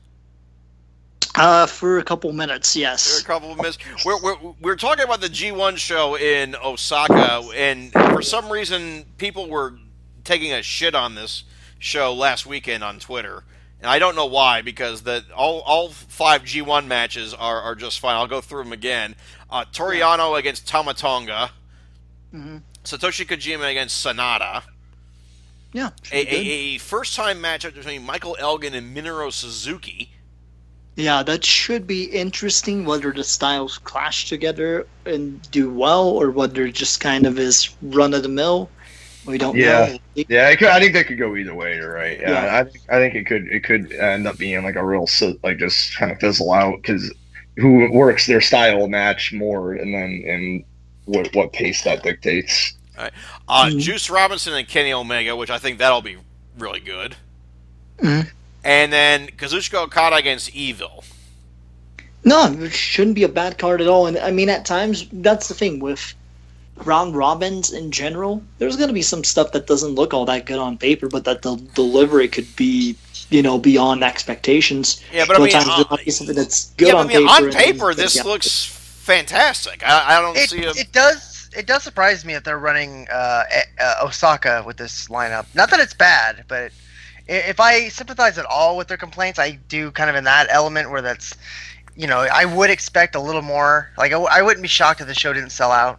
Uh, for a couple minutes,
For a
yes.
couple of minutes. We're, we're, we're talking about the G one show in Osaka, and for some reason, people were taking a shit on this show last weekend on Twitter. And I don't know why, because the all, all five G one matches are, are just fine. I'll go through them again. Uh, Toru Yano against Tama Tonga.
hmm
Satoshi Kojima against Sonata.
Yeah. should
A,
be good.
a, a first-time matchup between Michael Elgin and Minoru Suzuki.
Yeah, that should be interesting, whether the styles clash together and do well, or whether it just kind of is run-of-the-mill. We don't
Yeah.
know.
Yeah, it could, I think that could go either way. You're right. Yeah,
Yeah.
I think I think it could it could end up being like a real si- like just kind of fizzle out because who works their style match more, and then and what what pace that dictates.
Uh,
Mhm.
Juice Robinson and Kenny Omega, which I think that'll be really good.
Mhm.
And then Kazuchika Okada against Evil.
No, it shouldn't be a bad card at all. And I mean, at times, that's the thing with round robins in general. There's going to be some stuff that doesn't look all that good on paper, but that the delivery could be, you know, beyond expectations.
Yeah, but I
Other
mean,
times
uh,
there might be something that's good
yeah, but
on
I mean,
paper.
on
and
paper,
then-
this
yeah.
looks fantastic. I, I don't
It,
see a.
it does it does surprise me if they're running uh, uh, Osaka with this lineup. Not that it's bad, but i- if I sympathize at all with their complaints, I do kind of in that element where that's, you know, I would expect a little more. Like I, w- I wouldn't be shocked if the show didn't sell out.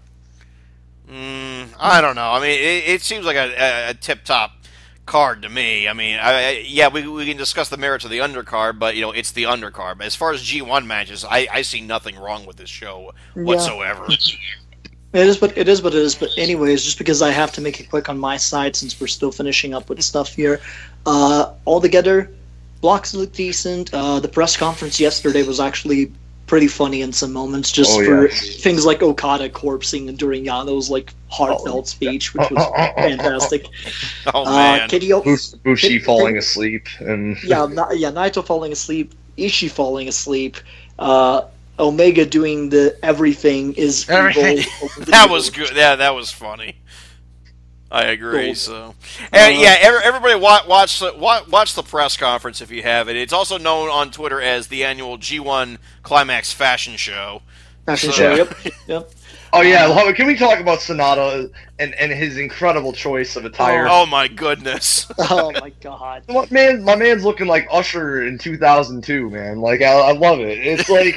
Mm, I don't know. I mean, it, it seems like a, a, a tip-top card to me. I mean, I, I, yeah, we, we can discuss the merits of the undercard, but, you know, it's the undercard. But as far as G one matches, I, I see nothing wrong with this show
Yeah.
whatsoever.
It is what it is. What it is. But anyways, just because I have to make it quick on my side, since we're still finishing up with stuff here, uh, altogether, blocks look decent. Uh, the press conference yesterday was actually pretty funny in some moments, just
Oh,
for
yeah.
things like Okada corpsing during Yano's like heartfelt speech, which was fantastic.
Oh,
Uh,
man.
Kitty, O-
Bush- Bushi
It-
falling asleep and
yeah, Na- yeah, Naito falling asleep, Ishii falling asleep, uh, Omega doing the everything is
Everything.
evil over the
That
evil.
was good. Yeah, that was funny. I agree.
Cool.
So, and yeah, every, everybody watch watch the wa- watch the press conference if you have it. It's also known on Twitter as the annual G one Climax Fashion Show.
Fashion
So-
show,
Yeah.
yep, yep.
Oh yeah, well, can we talk about Sonata and, and his incredible choice of attire?
Oh my goodness!
Oh my god!
My man, my man's looking like Usher in two thousand two, man. Like I, I love it. It's like,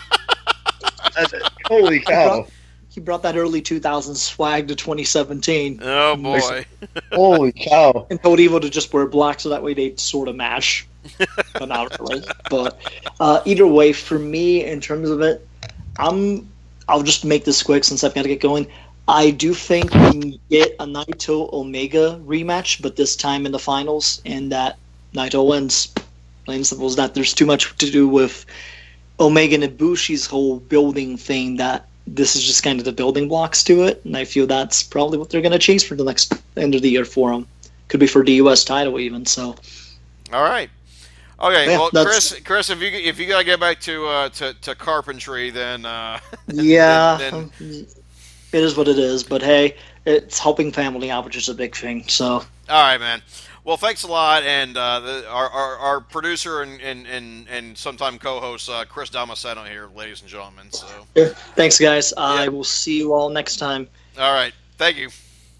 holy cow!
He brought that early two thousands swag to twenty seventeen.
Oh boy!
Holy cow!
And told Evil to just wear black so that way they sort of match, but not really. But uh, either way, for me, in terms of it, I'm. I'll just make this quick since I've got to get going. I do think we can get a Naito Omega rematch, but this time in the finals, and that Naito wins. Plain and simple as that. There's too much to do with Omega and Ibushi's whole building thing that this is just kind of the building blocks to it, and I feel that's probably what they're going to chase for the next end of the year for them. Could be for the U S title even. So,
all right. Okay,
yeah,
well,
that's...
Chris, Chris, if you if you gotta get back to uh, to, to carpentry, then uh,
yeah,
then, then...
it is what it is. But hey, it's helping family out, which is a big thing. So,
all right, man. Well, thanks a lot, and uh, the, our, our our producer and and and, and sometime co-host uh, Chris Damasceno here, ladies and gentlemen. So,
yeah. Thanks, guys. Yeah. I will see you all next time.
All right, thank you.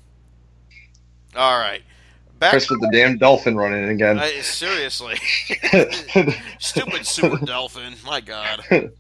All right. Back
Chris with the damn dolphin running again.
Uh, seriously. Stupid super dolphin. My God.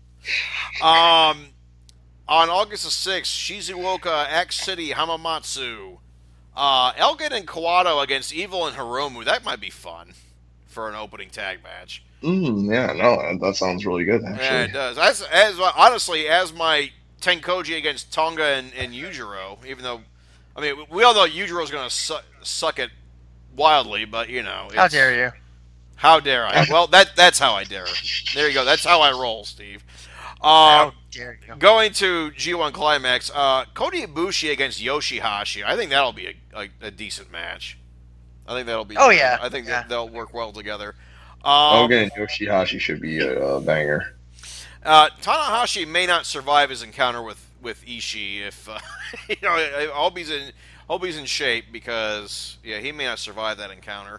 Um, on August the sixth, Shizuoka X City Hamamatsu. Uh, Elgin and Kawato against Evil and Hiromu. That might be fun for an opening tag match.
Mm, yeah, no, that, that sounds really good, actually.
Yeah, it does. As, as honestly, as my Tenkoji against Tonga and, and Yujiro, even though, I mean, we all know Yujiro's going to su- suck it wildly, but you know,
how dare you?
How dare I? Well, that that's how I dare. There you go. That's how I roll, Steve. Uh,
how dare you?
Going to G one Climax, uh, Kota Ibushi against Yoshihashi. I think that'll be a, a, a decent match. I think that'll be.
Oh yeah.
I think
yeah.
that they'll work well together.
Um,
Um,
Hogan and Yoshihashi should be a, a banger.
Uh, Tanahashi may not survive his encounter with with Ishii if uh, you know. I hope he's in. Hope he's in shape because yeah, he may not survive that encounter.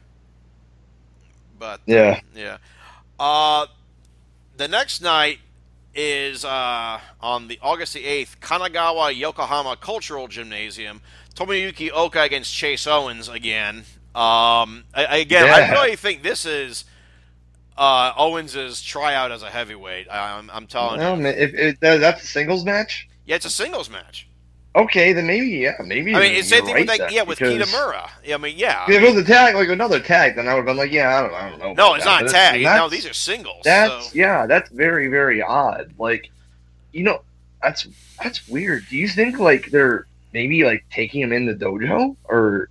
But
yeah,
yeah. Uh, the next night is uh, on the August the eighth, Kanagawa Yokohama Cultural Gymnasium. Tomoyuki Oka against Chase Owens again. Um, I, again,
yeah.
I really think this is uh, Owens' tryout as a heavyweight. I, I'm, I'm telling
well,
you.
Man, if, if that's a singles match.
Yeah, it's a singles match.
Okay, then maybe, yeah, maybe.
I mean, it's same thing
right
with like, yeah, with
because...
Kitamura. I mean, yeah.
If it was a tag, like another tag, then I would have been like, yeah, I don't, I don't know.
No, it's
that.
not a
but
tag.
that's,
No, these are singles.
That's
so.
yeah, that's very, very odd. Like, you know, that's that's weird. Do you think like they're maybe like taking him in the dojo or?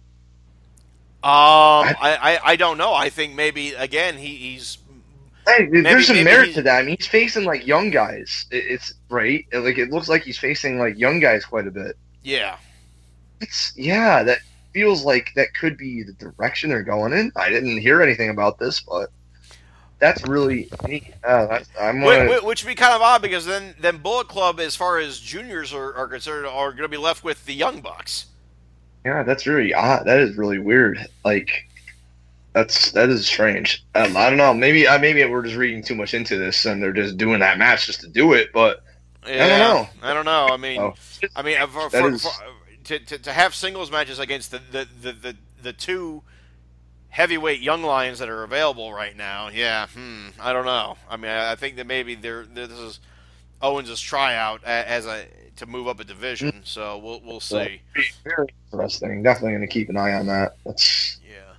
Um, I, I, I don't know. I think maybe again he, he's.
Hey,
maybe,
there's some
maybe
merit
he's...
to that. I mean, he's facing like young guys. It, it's right. Like it looks like he's facing like young guys quite a bit.
Yeah.
It's yeah. That feels like that could be the direction they're going in. I didn't hear anything about this, but that's really neat. Uh, that's, I'm gonna...
which, which would be kind of odd because then then Bullet Club, as far as juniors are, are concerned, are going to be left with the Young Bucks.
Yeah, that's really odd. That is really weird. Like, that's that is strange. Um, I don't know. Maybe uh, maybe we're just reading too much into this, and they're just doing that match just to do it. But
yeah,
I don't know.
I don't know. I mean,
oh.
I mean, for, for, is... for, to, to to have singles matches against the the, the, the the two heavyweight young lions that are available right now. Yeah, hmm. I don't know. I mean, I, I think that maybe they're, this is Owens' tryout as a to move up a division. So we'll we'll see.
Very interesting. Definitely going to keep an eye on that. That's
yeah.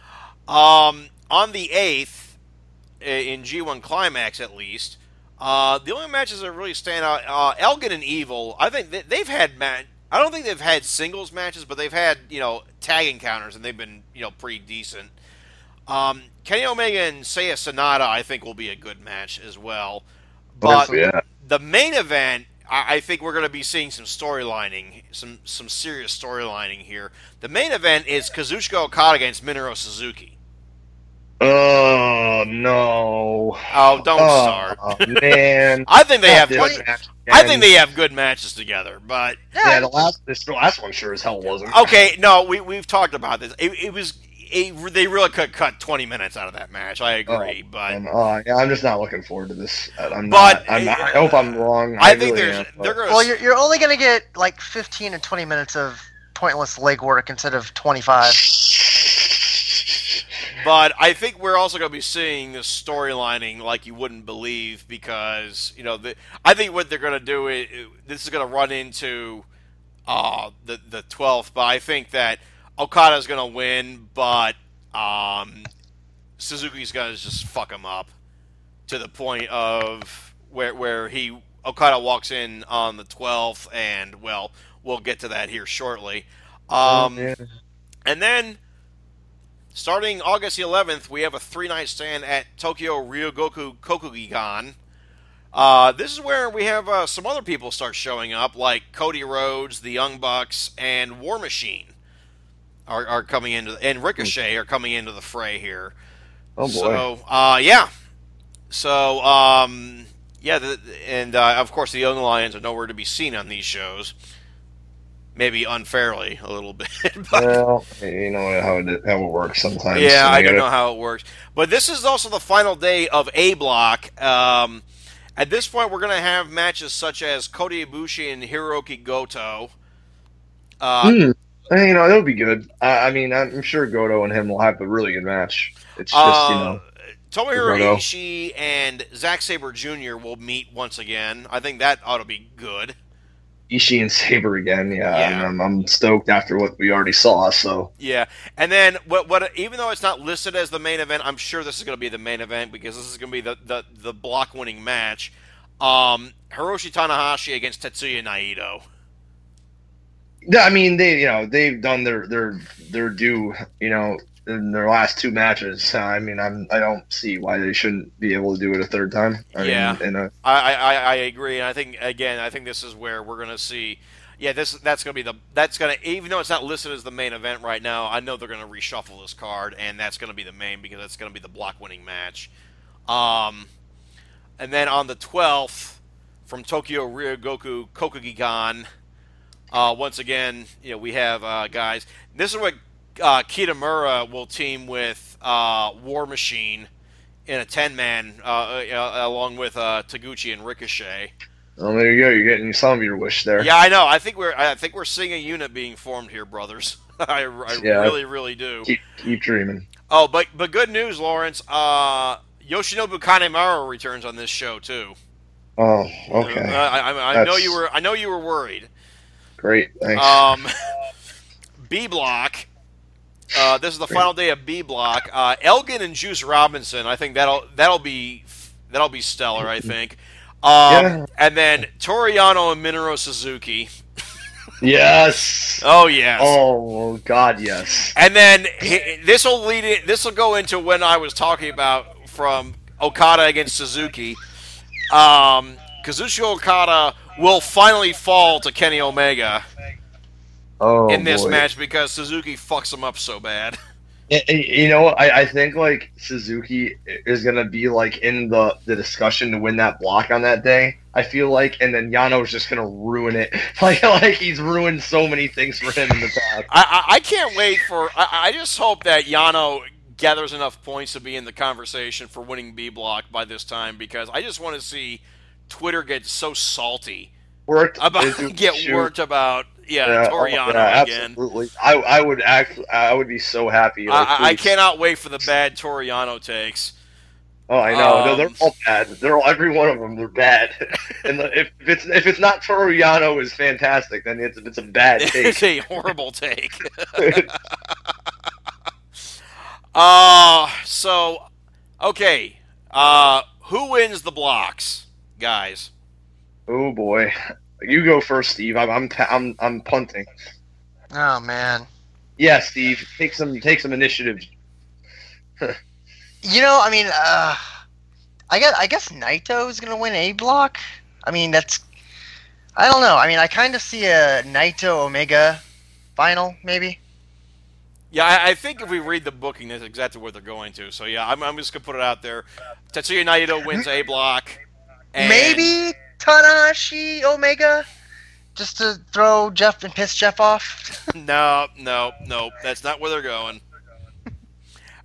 Um, on the eighth, in G one Climax at least, uh, the only matches that really stand out, uh, Elgin and Evil. I think they, they've had match. I don't think they've had singles matches, but they've had, you know, tag encounters, and they've been, you know, pretty decent. Um, Kenny Omega and Seiya Sonata, I think, will be a good match as well. But
oh, yeah.
the main event, I, I think we're going to be seeing some storylining, some some serious storylining here. The main event is Kazuchika Okada against Minoru Suzuki.
Oh no!
Oh, don't
oh,
start.
Oh man!
I think they have good.
Match
I think they have good matches together, but
yeah, the last this the last one sure as hell wasn't.
Okay, no, we we've talked about this. It, it was it, they really could cut twenty minutes out of that match. I agree,
oh,
but
um, uh, yeah, I'm just not looking forward to this. I'm
but
not, I'm, I hope I'm wrong.
I,
I
think
really
there's
am,
they're
but-
gonna.
Well, you're, you're only going to get like fifteen and twenty minutes of pointless legwork instead of twenty-five.
But I think we're also going to be seeing this storylining like you wouldn't believe because you know the, I think what they're going to do is this is going to run into uh, the the twelfth. But I think that Okada is going to win, but um, Suzuki's going to just fuck him up to the point of where where he Okada walks in on the twelfth, and well, we'll get to that here shortly. Um,
Oh, yeah.
And then. Starting August the eleventh, we have a three-night stand at Tokyo Ryogoku Kokugigan. Uh, this is where we have uh, some other people start showing up, like Cody Rhodes, the Young Bucks, and War Machine are, are coming into, and Ricochet are coming into the fray here.
Oh boy.
So, uh, yeah. So, um, yeah, the, and uh, of course the Young Lions are nowhere to be seen on these shows. Maybe unfairly a little bit. But,
well, you know how it how it works sometimes.
yeah, I
You
don't
gotta-
know how it works. But this is also the final day of A Block. Um, at this point, we're going to have matches such as Kota Ibushi and Hiroki Goto. Uh,
Hmm. Eh, You know, it'll be good. I, I mean, I'm sure Goto and him will have a really good match. It's just, you
uh,
know,
Tomohiro
Goto.
Ishii and Zack Sabre Junior will meet once again. I think that ought to be good.
Ishii and Saber again. Yeah,
Yeah.
I'm, I'm stoked after what we already saw. So
Yeah, and then what? What? Even though it's not listed as the main event, I'm sure this is going to be the main event because this is going to be the, the, the block-winning match. Um, Hiroshi Tanahashi against Tetsuya Naito.
yeah, I mean, they you know they've done their their their due. You know, in their last two matches. I mean, I'm I don't see why they shouldn't be able to do it a third time. I
Yeah.
mean, in a,
I, I, I agree, and I think again, I think this is where we're going to see. Yeah, this that's going to be the that's going to even though it's not listed as the main event right now, I know they're going to reshuffle this card, and that's going to be the main because that's going to be the block-winning match. Um, and then on the twelfth, from Tokyo Ryogoku Kokugigan, uh, once again, you know we have uh, guys. This is what uh, Kitamura will team with uh, War Machine in a ten-man, uh, uh, along with uh, Taguchi and Ricochet.
oh, there you go. You're getting some of your wish there.
Yeah, I know. I think we're I think we're seeing a unit being formed here, brothers. I, I
Yeah.
really, really do.
Keep keep dreaming.
Oh, but but good news, Lawrence. Uh, Yoshinobu Kanemaru returns on this show too.
Oh, okay.
Uh, I, I, I know
That's-
you were I know you were worried.
Great. Thanks.
Um, B block. Uh, this is the final day of B block. Uh, Elgin and Juice Robinson. I think that'll that'll be that'll be stellar. I think. Um,
Yeah.
And then Toriano and Minoru Suzuki.
yes.
Oh yes.
Oh God, yes.
And then this will lead it. This will go into when I was talking about from Okada against Suzuki. Um, Kazuchika Okada will finally fall to Kenny Omega
Oh,
in this
boy.
match because Suzuki fucks him up so bad.
Y- y- You know, what? I, I think like Suzuki is gonna be like in the, the discussion to win that block on that day. I feel like, and then Yano's just gonna ruin it. Like, like he's ruined so many things for him in the past.
I, I, I can't wait for. I, I just hope that Yano gathers enough points to be in the conversation for winning B block by this time because I just want to see Twitter get so salty
Worked
about
into-
get
shoot.
worked about yeah,
Yeah, oh,
Toriano
yeah,
again.
absolutely. I I would act. I would be so happy. Like,
I, I
please.
cannot wait for the bad Toriano takes.
Oh, I know. No,
Um,
they're all bad. They're all every one of them. They're bad. And the, if it's if it's not Toriano is fantastic, then it's it's a bad take.
It's a horrible take. uh so okay. Uh who wins the blocks, guys?
Oh boy, you go first, Steve. I'm I'm I'm, I'm punting.
Oh man.
Yeah, Steve, take some take some initiative.
You know, I mean, uh, I guess I guess Naito is gonna win A block. I mean, that's I don't know. I mean, I kind of see a Naito Omega final, maybe.
Yeah, I, I think if we read the booking, that's exactly what they're going to. So yeah, I'm, I'm just gonna put it out there. Tetsuya Naito wins A block. And
Maybe Tanahashi Omega, just to throw Jeff and piss Jeff off.
No, no, no. That's not where they're going.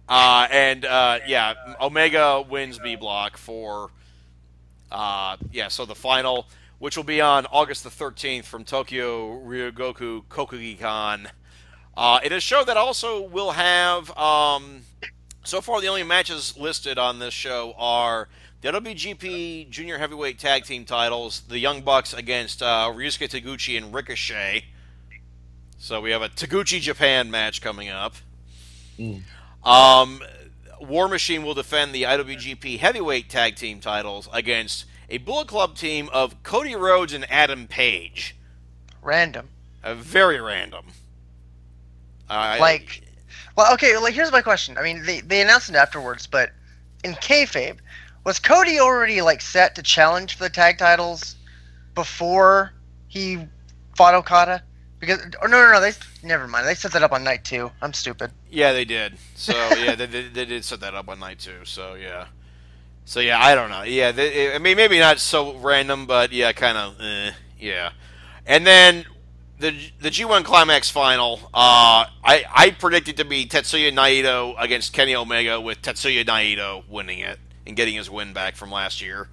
Uh, and uh, yeah, Omega wins B Block for uh, yeah. So the final, which will be on August the thirteenth from Tokyo Ryogoku Kokugikan. Uh, it is a show that also will have. Um, so far, the only matches listed on this show are the W G P Junior Heavyweight Tag Team titles, the Young Bucks against uh, Ryusuke Taguchi and Ricochet. So we have a Taguchi Japan match coming up. Mm. Um, War Machine will defend the I W G P Heavyweight Tag Team titles against a Bullet Club team of Cody Rhodes and Adam Page.
Random.
Uh, very random. Uh,
like, well, okay, like, here's my question. I mean, they, they announced it afterwards, but in kayfabe, was Cody already, like, set to challenge for the tag titles before he fought Okada? Because, or no, no, no, they, never mind. They set that up on night two. I'm stupid.
Yeah, they did. So, yeah, they, they, they did set that up on night two, so, yeah. So, yeah, I don't know. Yeah, they, I mean, maybe not so random, but, yeah, kind of, eh, yeah. And then the the G one Climax final, uh, I, I predicted to be Tetsuya Naito against Kenny Omega, with Tetsuya Naito winning it and getting his win back from last year.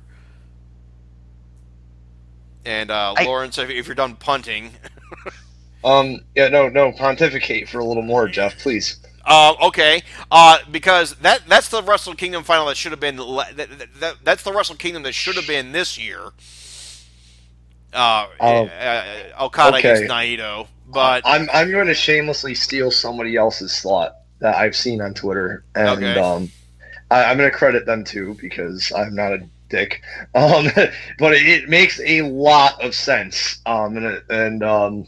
And, uh, I, Lawrence, if, if you're done punting...
um, yeah, no, no, pontificate for a little more, Jeff, please.
Uh, okay, uh, because that that's the Wrestle Kingdom final that should have been, that, that, that's the Wrestle Kingdom that should have been this year. Uh,
oh,
uh, Okada
okay.
against Naito, but
I'm I'm going to shamelessly steal somebody else's slot that I've seen on Twitter, and
okay.
um, I, I'm going to credit them too because I'm not a dick. Um, but it, it makes a lot of sense. Um, and and um,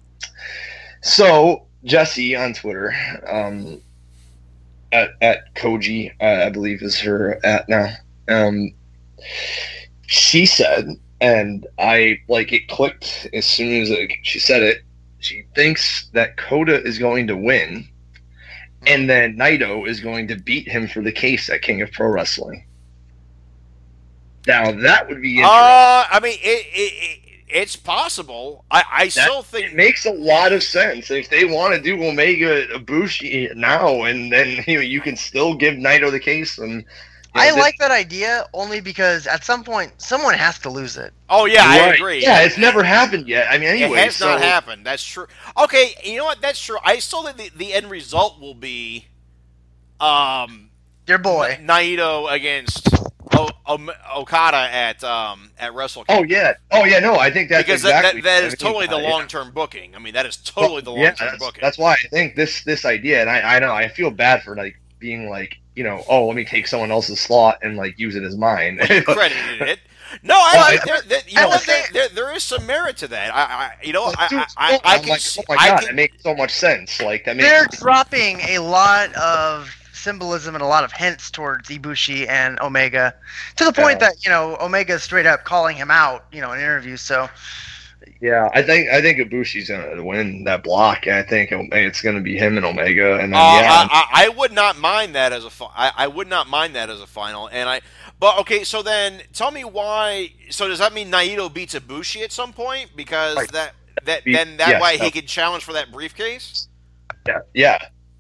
so Jesse on Twitter, um, at at Koji, uh, I believe is her at now. Um, she said. And I, like, it clicked as soon as it, she said it. She thinks that Kota is going to win, and then Naito is going to beat him for the case at King of Pro Wrestling. Now, that would be interesting.
Uh, I mean, it, it, it, it's possible. I, I
that,
still think...
It makes a lot of sense. If they want to do Omega Ibushi now, and then you know, you can still give Naito the case, and...
Yeah, I this, like that idea only because at some point someone has to lose it.
Oh yeah, right. I agree.
Yeah, it's never happened yet. I mean, anyway,
it has
so...
not happened. That's true. Okay, you know what? That's true. I still think the, the end result will be, um,
your boy
Naito against o, o, Okada at um at Wrestle Kingdom.
Oh yeah, oh yeah. No, I think that's
because
exactly
that, that, that is
I mean,
totally the
uh,
long term booking. I mean, that is totally
well,
the long term
yeah, that's,
booking.
That's why I think this this idea, and I I know I feel bad for like being like. You know, oh, let me take someone else's slot and like use it as mine.
Well, you credited it. No, I, well, I, there, there, you know what? There, there, there is some merit to that. I, I you know, I, I, I, I can.
Like, oh my god, it makes so much sense. Like that.
They're
makes...
dropping a lot of symbolism and a lot of hints towards Ibushi and Omega, to the point yeah. that you know Omega is straight up calling him out, you know, in interviews. So.
Yeah, I think I think Ibushi's gonna win that block, and I think it's gonna be him and Omega. And then,
uh,
yeah,
I, I would not mind that as a fi- I, I would not mind that as a final. And I, but okay, so then tell me why. So does that mean Naito beats Ibushi at some point? Because right. that that then that yes, way he could challenge for that briefcase.
Yeah, yeah,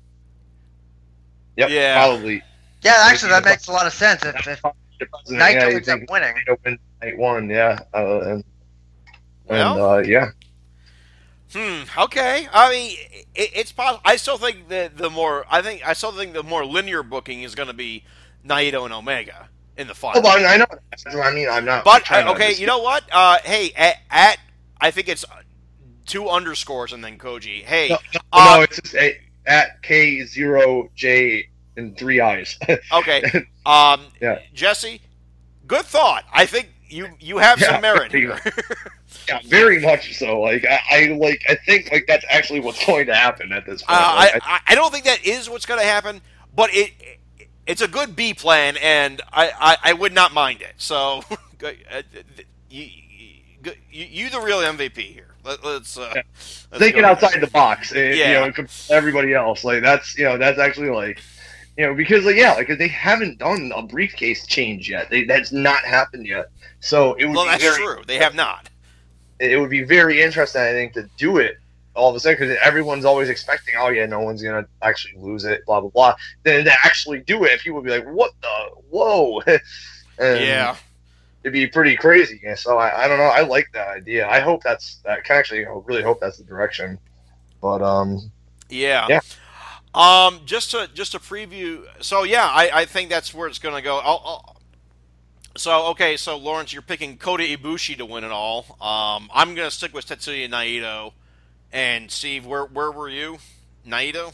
yep,
yeah,
probably.
Yeah, actually, that makes a lot of sense. If, if Naito yeah, ends up winning,
Naito wins night one, yeah, uh, and.
Well,
and, uh, yeah.
Hmm. Okay. I mean, it, it's possible. I still think that the more I think I still think the more linear booking is going to be Naito and Omega in the final.
Oh, I know. I mean, I'm not.
But uh, okay, you know what? Uh, hey, at, at I think it's two underscores and then Koji. Hey,
no, no,
uh,
no it's just a, at K zero J and three eyes.
Okay. Um.
Yeah.
Jesse, good thought. I think you you have
yeah,
some merit here.
Yeah, very much so. Like I, I like I think like that's actually what's going to happen at this point.
Uh,
like,
I, I I don't think that is what's going to happen, but it it's a good B plan, and I, I, I would not mind it. So you you, you the real M V P here. Let, let's uh,
yeah.
let's
thinking outside the box. And,
yeah.
You know, everybody else like that's you know that's actually like. You know, because like yeah, like they haven't done a briefcase change yet. They, that's not happened yet. So it would
well,
be
that's
very,
true. They have not.
It would be very interesting, I think, to do it all of a sudden, because everyone's always expecting, oh yeah, no one's gonna actually lose it, blah blah blah. Then to actually do it, people would be like, what the whoa, and
Yeah.
it'd be pretty crazy. So I, I don't know. I like that idea. I hope that's that. Can actually, I really hope that's the direction. But um,
Yeah.
Yeah.
Um, just to just to preview. So yeah, I, I think that's where it's going to go. I'll, I'll, so okay, so Lawrence, you're picking Kota Ibushi to win it all. Um, I'm going to stick with Tetsuya Naito. And Steve, where where were you? Naito?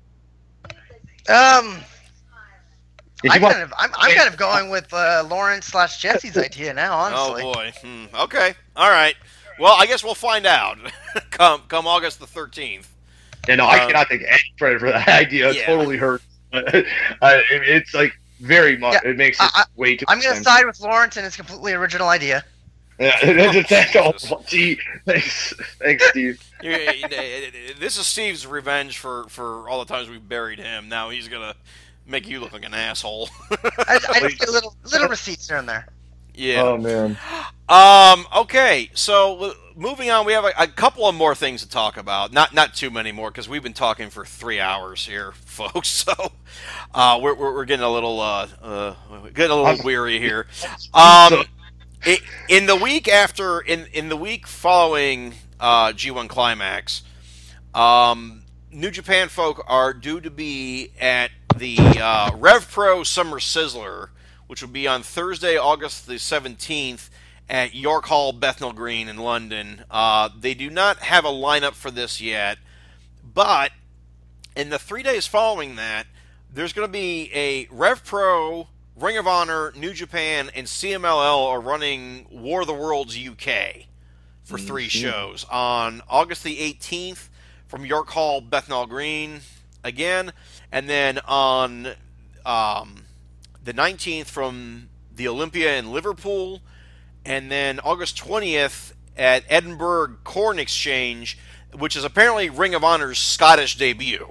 Um,
Did
I
you want-
kind of, I'm, I'm kind of going with uh, Lawrence slash Jesse's idea now. Honestly,
Oh boy. Hmm. Okay. All right. Well, I guess we'll find out come come August the thirteenth.
you know, I
uh,
cannot take any credit for that idea. It
yeah.
totally hurts. I, it, it's like very much.
Yeah,
it makes it
I-
way too.
I'm going to
sense.
side with Lawrence and his completely original idea.
Yeah, that's, that's all. Gee, thanks, thanks, Steve.
This is Steve's revenge for, for all the times we've buried him. Now he's gonna make you look like an asshole.
I, I just get a little little receipts here and there.
Yeah.
Oh man.
Um. Okay. So moving on, we have a, a couple of more things to talk about. Not not too many more because we've been talking for three hours here, folks. So uh, we're, we're we're getting a little uh, uh getting a little weary here. Um. It, in the week after, in, in the week following uh, G one Climax, um, New Japan folk are due to be at the uh, Rev Pro Summer Sizzler, which will be on Thursday, August the seventeenth at York Hall, Bethnal Green in London. Uh, they do not have a lineup for this yet, but in the three days following that, there's going to be a Rev Pro, Ring of Honor, New Japan, and C M L L are running War of the Worlds U K for three
Mhm.
shows on August the eighteenth from York Hall, Bethnal Green again, and then on um, the nineteenth from the Olympia in Liverpool, and then August twentieth at Edinburgh Corn Exchange, which is apparently Ring of Honor's Scottish debut.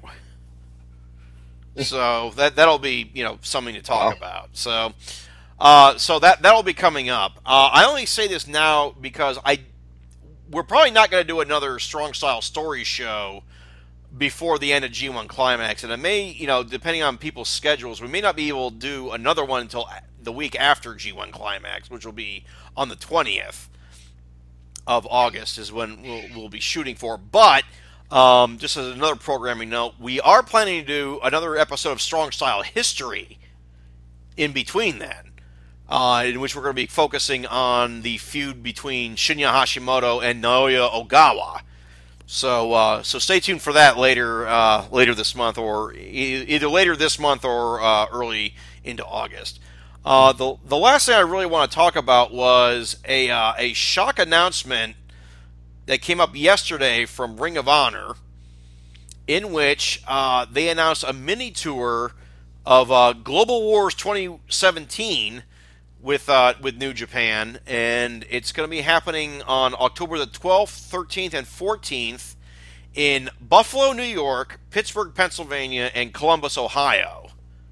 So that that'll be, you know, something to talk
Wow.
about. So, uh, so that that'll be coming up. Uh, I only say this now because I we're probably not going to do another Strong Style Story show before the end of G one Climax, and it may, you know, depending on people's schedules, we may not be able to do another one until the week after G one Climax, which will be on the twentieth of August is when we'll, we'll be shooting for. But Um, just as another programming note, we are planning to do another episode of Strong Style History in between then, uh, in which we're going to be focusing on the feud between Shinya Hashimoto and Naoya Ogawa. So, uh, so stay tuned for that later, uh, later this month, or e- either later this month or uh, early into August. Uh, the the last thing I really want to talk about was a uh, a shock announcement that came up yesterday from Ring of Honor, in which uh, they announced a mini tour of uh, Global Wars twenty seventeen with uh, with New Japan, and it's going to be happening on October the twelfth, thirteenth, and fourteenth in Buffalo, New York, Pittsburgh, Pennsylvania, and Columbus, Ohio,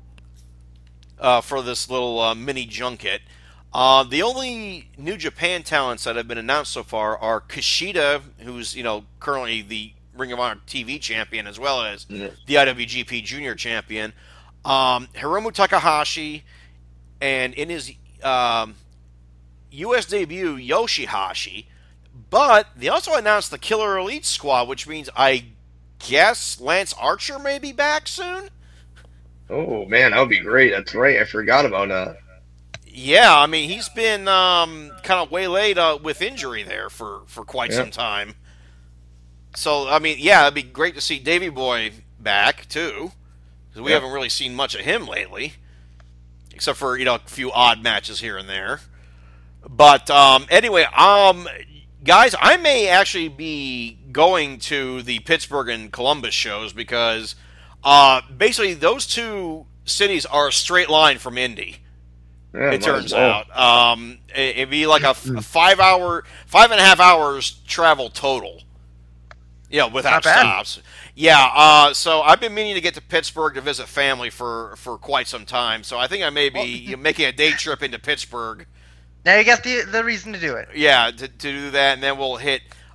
uh, for this little uh, mini junket. Uh, the only New Japan talents that have been announced so far are Kushida, who's, you know, currently the Ring of Honor T V champion, as well as
Yeah.
the I W G P Junior champion, um, Hiromu Takahashi, and in his um, U S debut, Yoshihashi. But they also announced the Killer Elite Squad, which means I guess Lance Archer may be back soon?
Oh man, that would be great. That's right. I forgot about that.
Yeah, I mean, he's been um, kind of waylaid uh, with injury there for, for quite
Yeah.
some time. So, I mean, yeah, it'd be great to see Davey Boy back, too. Because we
Yeah.
haven't really seen much of him lately. Except for, you know, a few odd matches here and there. But, um, anyway, um, guys, I may actually be going to the Pittsburgh and Columbus shows because uh, basically those two cities are a straight line from Indy.
Yeah,
It
might
turns
as well.
out. Um, it, it'd be like a, f- a five hour, five and a half hours travel total. Yeah, without
Not bad.
stops. Yeah, uh, so I've been meaning to get to Pittsburgh to visit family for, for quite some time. So I think I may be making a day trip into Pittsburgh.
Now you got the the reason to do it.
Yeah, to, to do that, and then we'll hit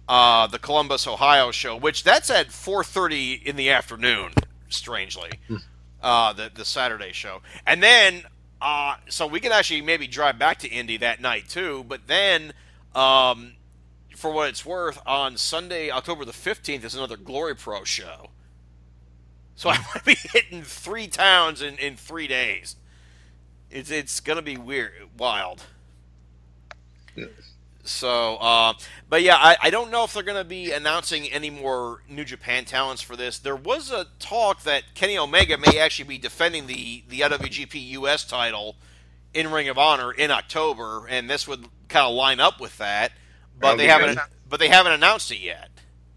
uh, the Columbus, Ohio show, which that's at four thirty in the afternoon, strangely, uh, the, the Saturday show. And then, uh, so we can actually maybe drive back to Indy that night too, but then, um, for what it's worth, on Sunday, October the fifteenth, is another Glory Pro show. So I might be hitting three towns in, in three days. It's it's gonna be weird, wild.
Yeah.
So, uh, but yeah, I, I don't know if they're gonna be announcing any more New Japan talents for this. There was a talk that Kenny Omega may actually be defending the the I W G P U S title in Ring of Honor in October, and this would kind of line up with that. But they haven't, but they haven't announced it yet.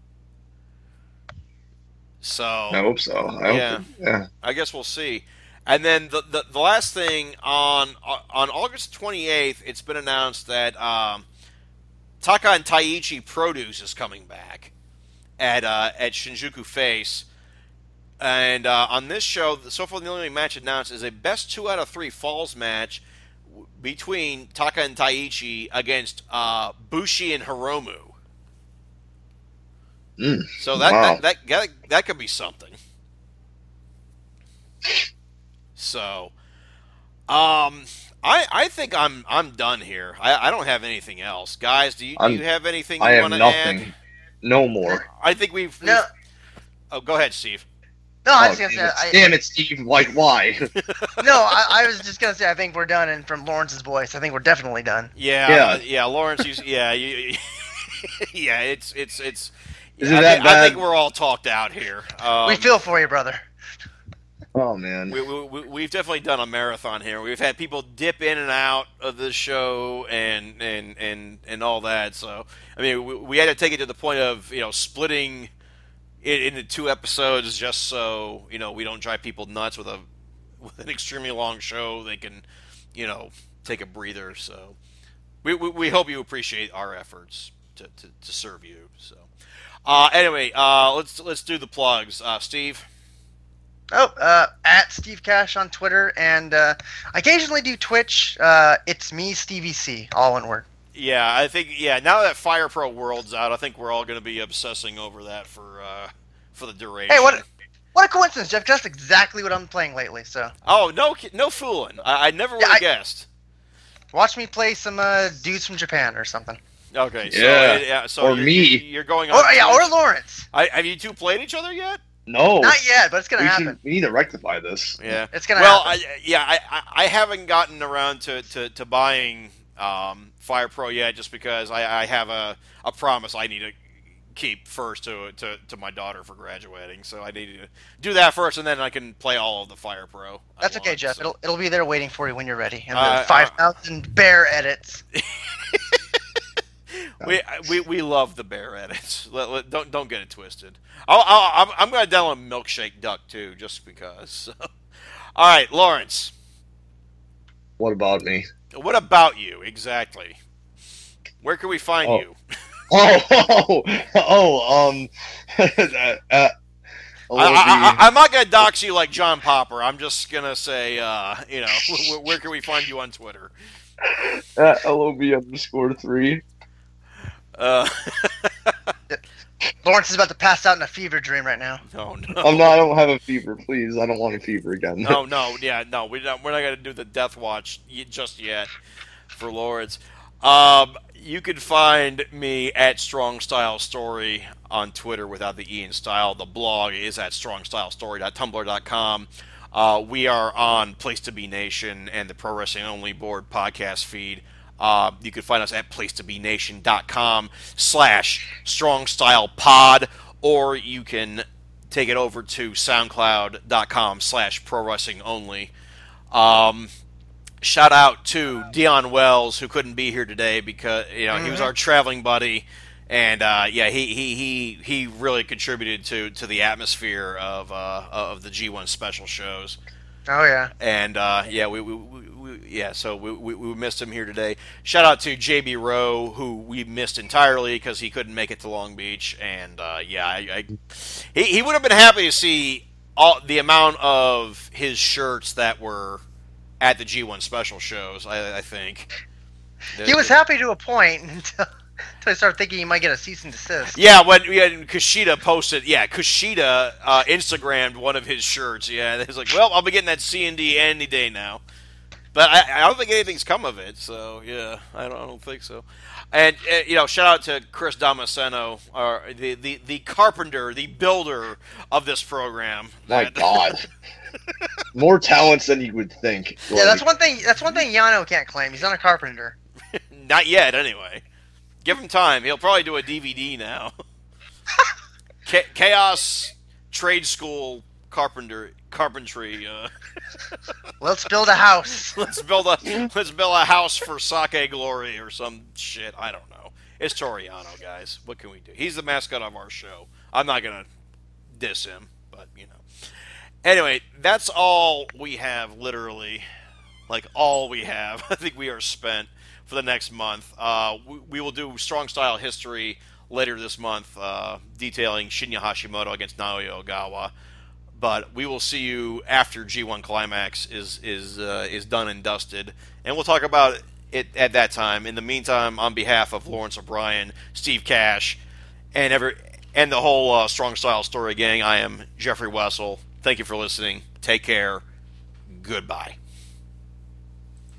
So
I hope so. I
yeah,
hope it, yeah.
I guess we'll see. And then the, the the last thing on on August twenty-eighth, it's been announced that um, Taka and Taichi Produce is coming back at uh, at Shinjuku Face. And uh, on this show, so far the only match announced is a best two out of three falls match between Taka and Taichi against uh, Bushi and Hiromu.
Mm,
so that,
wow.
that, that that that could be something. So, um, I I think I'm I'm done here. I, I don't have anything else, guys. Do you do you have anything you
I have
want to
nothing.
add?
No more.
I think we've, we've
No.
Oh, go ahead, Steve.
No, I
Oh,
was gonna say.
damn, it,
I,
damn it, Steve! Like, why?
no, I, I was just gonna say. I think we're done. And from Lawrence's voice, I think we're definitely done.
Yeah,
Yeah.
uh, yeah, Lawrence. You, yeah, you, yeah. It's it's it's.
Is
I,
it that
think, I
bad?
think we're all talked out here. Um,
we feel for you, brother.
Oh man.
We, we, we've definitely done a marathon here. We've had people dip in and out of the show and and, and, and all that. So, I mean, we, we had to take it to the point of, you know, splitting it into two episodes just so, you know, we don't drive people nuts with a with an extremely long show. They can, you know, take a breather. So, we we, we hope you appreciate our efforts to, to, to serve you. So, uh, anyway, uh, let's let's do the plugs. Uh, Steve.
Oh, uh, at Steve Cash on Twitter, and uh, I occasionally do Twitch. Uh, it's me, Stevie C, all one word.
Yeah, I think yeah. Now that Fire Pro World's out, I think we're all going to be obsessing over that for uh, for the duration.
Hey, what what a coincidence, Jeff! 'Cause that's exactly what I'm playing lately. So
Oh no, ki- no fooling! I, I never would have
Yeah, I-
guessed.
watch me play some uh, dudes from Japan or something.
Okay, so
Yeah.
yeah, so
Or
you're,
me.
You're going on.
Or yeah, or
Twitch.
Lawrence.
I, have you two played each other yet?
No.
Not yet, but it's gonna
we,
happen.
should, we need to rectify this.
Yeah,
It's gonna
well,
happen.
I, yeah, I, I I haven't gotten around to, to, to buying um, Fire Pro yet, just because I, I have a, a promise I need to keep first to, to to my daughter for graduating, so I need to do that first, and then I can play all of the Fire Pro. I
That's okay,
want,
Jeff.
so.
It'll it'll be there waiting for you when you're ready. And
Uh,
the five thousand bear edits.
We, we we love the bear edits. Let, let- don't don't get it twisted. I'll, I'll, I'm I'm going to download Milkshake Duck too, just because. So. All right, Lawrence.
What about me?
What about you exactly? Where can we find
Oh.
you?
Oh, oh, oh, um, uh, uh,
I, I, I, I'm not going to dox you like John Popper. I'm just going to say, uh, you know, where, where can we find you on Twitter?
uh, L O B underscore three.
Uh,
Lawrence is about to pass out in a fever dream right now.
no, no.
I'm not. I don't have a fever. Please, I don't want a fever again.
No, no, yeah, no. We're not. We're not going to do the Death Watch y- just yet for Lawrence. Um, you can find me at Strong Style Story on Twitter without the E in style. The blog is at strong style story dot tumblr dot com. Uh, we are on Place to Be Nation and the Pro Wrestling Only Board podcast feed. Uh, you can find us at place to be nation dot com slash strong style pod, or you can take it over to soundcloud dot com slash pro wrestling only. Um, shout out to Dion Wells, who couldn't be here today because, you know, he was our traveling buddy, and uh, yeah, he, he he he really contributed to to the atmosphere of uh, of the G one special shows.
Oh yeah.
And uh, yeah, we, we, we, we yeah, so we, we we missed him here today. Shout out to J B Rowe, who we missed entirely because he couldn't make it to Long Beach. And uh, yeah, I, I he he would have been happy to see all the amount of his shirts that were at the G one special shows. I, I think
He was happy to a point until I started thinking you might get a cease and desist.
Yeah, when we had Kushida posted, yeah, Kushida uh, Instagrammed one of his shirts. Yeah, he's like, well, I'll be getting that C and D any day now. But I, I don't think anything's come of it, so yeah, I don't, I don't think so. And uh, you know, shout out to Chris Damasceno, uh, the, the the carpenter, the builder of this program.
My
That-
God, more talents than you would think.
Yeah, that's one thing. That's one thing Yano can't claim. He's not a carpenter.
Not yet, anyway. Give him time. He'll probably do a D V D now. Cha- Chaos Trade School Carpenter Carpentry. Uh,
Let's build a house.
let's build a let's build a house for Sake Glory or some shit. I don't know. It's Toriano, guys. What can we do? He's the mascot of our show. I'm not gonna diss him, but you know. Anyway, that's all we have. Literally, like all we have. I think we are spent for the next month. Uh, we, we will do Strong Style History later this month, uh, detailing Shinya Hashimoto against Naoya Ogawa. But we will see you after G one Climax is is uh, is done and dusted, and we'll talk about it at that time. In the meantime, on behalf of Lawrence O'Brien, Steve Cash, and every and the whole uh, Strong Style Story gang, I am Jeffrey Wessel. Thank you for listening. Take care. Goodbye.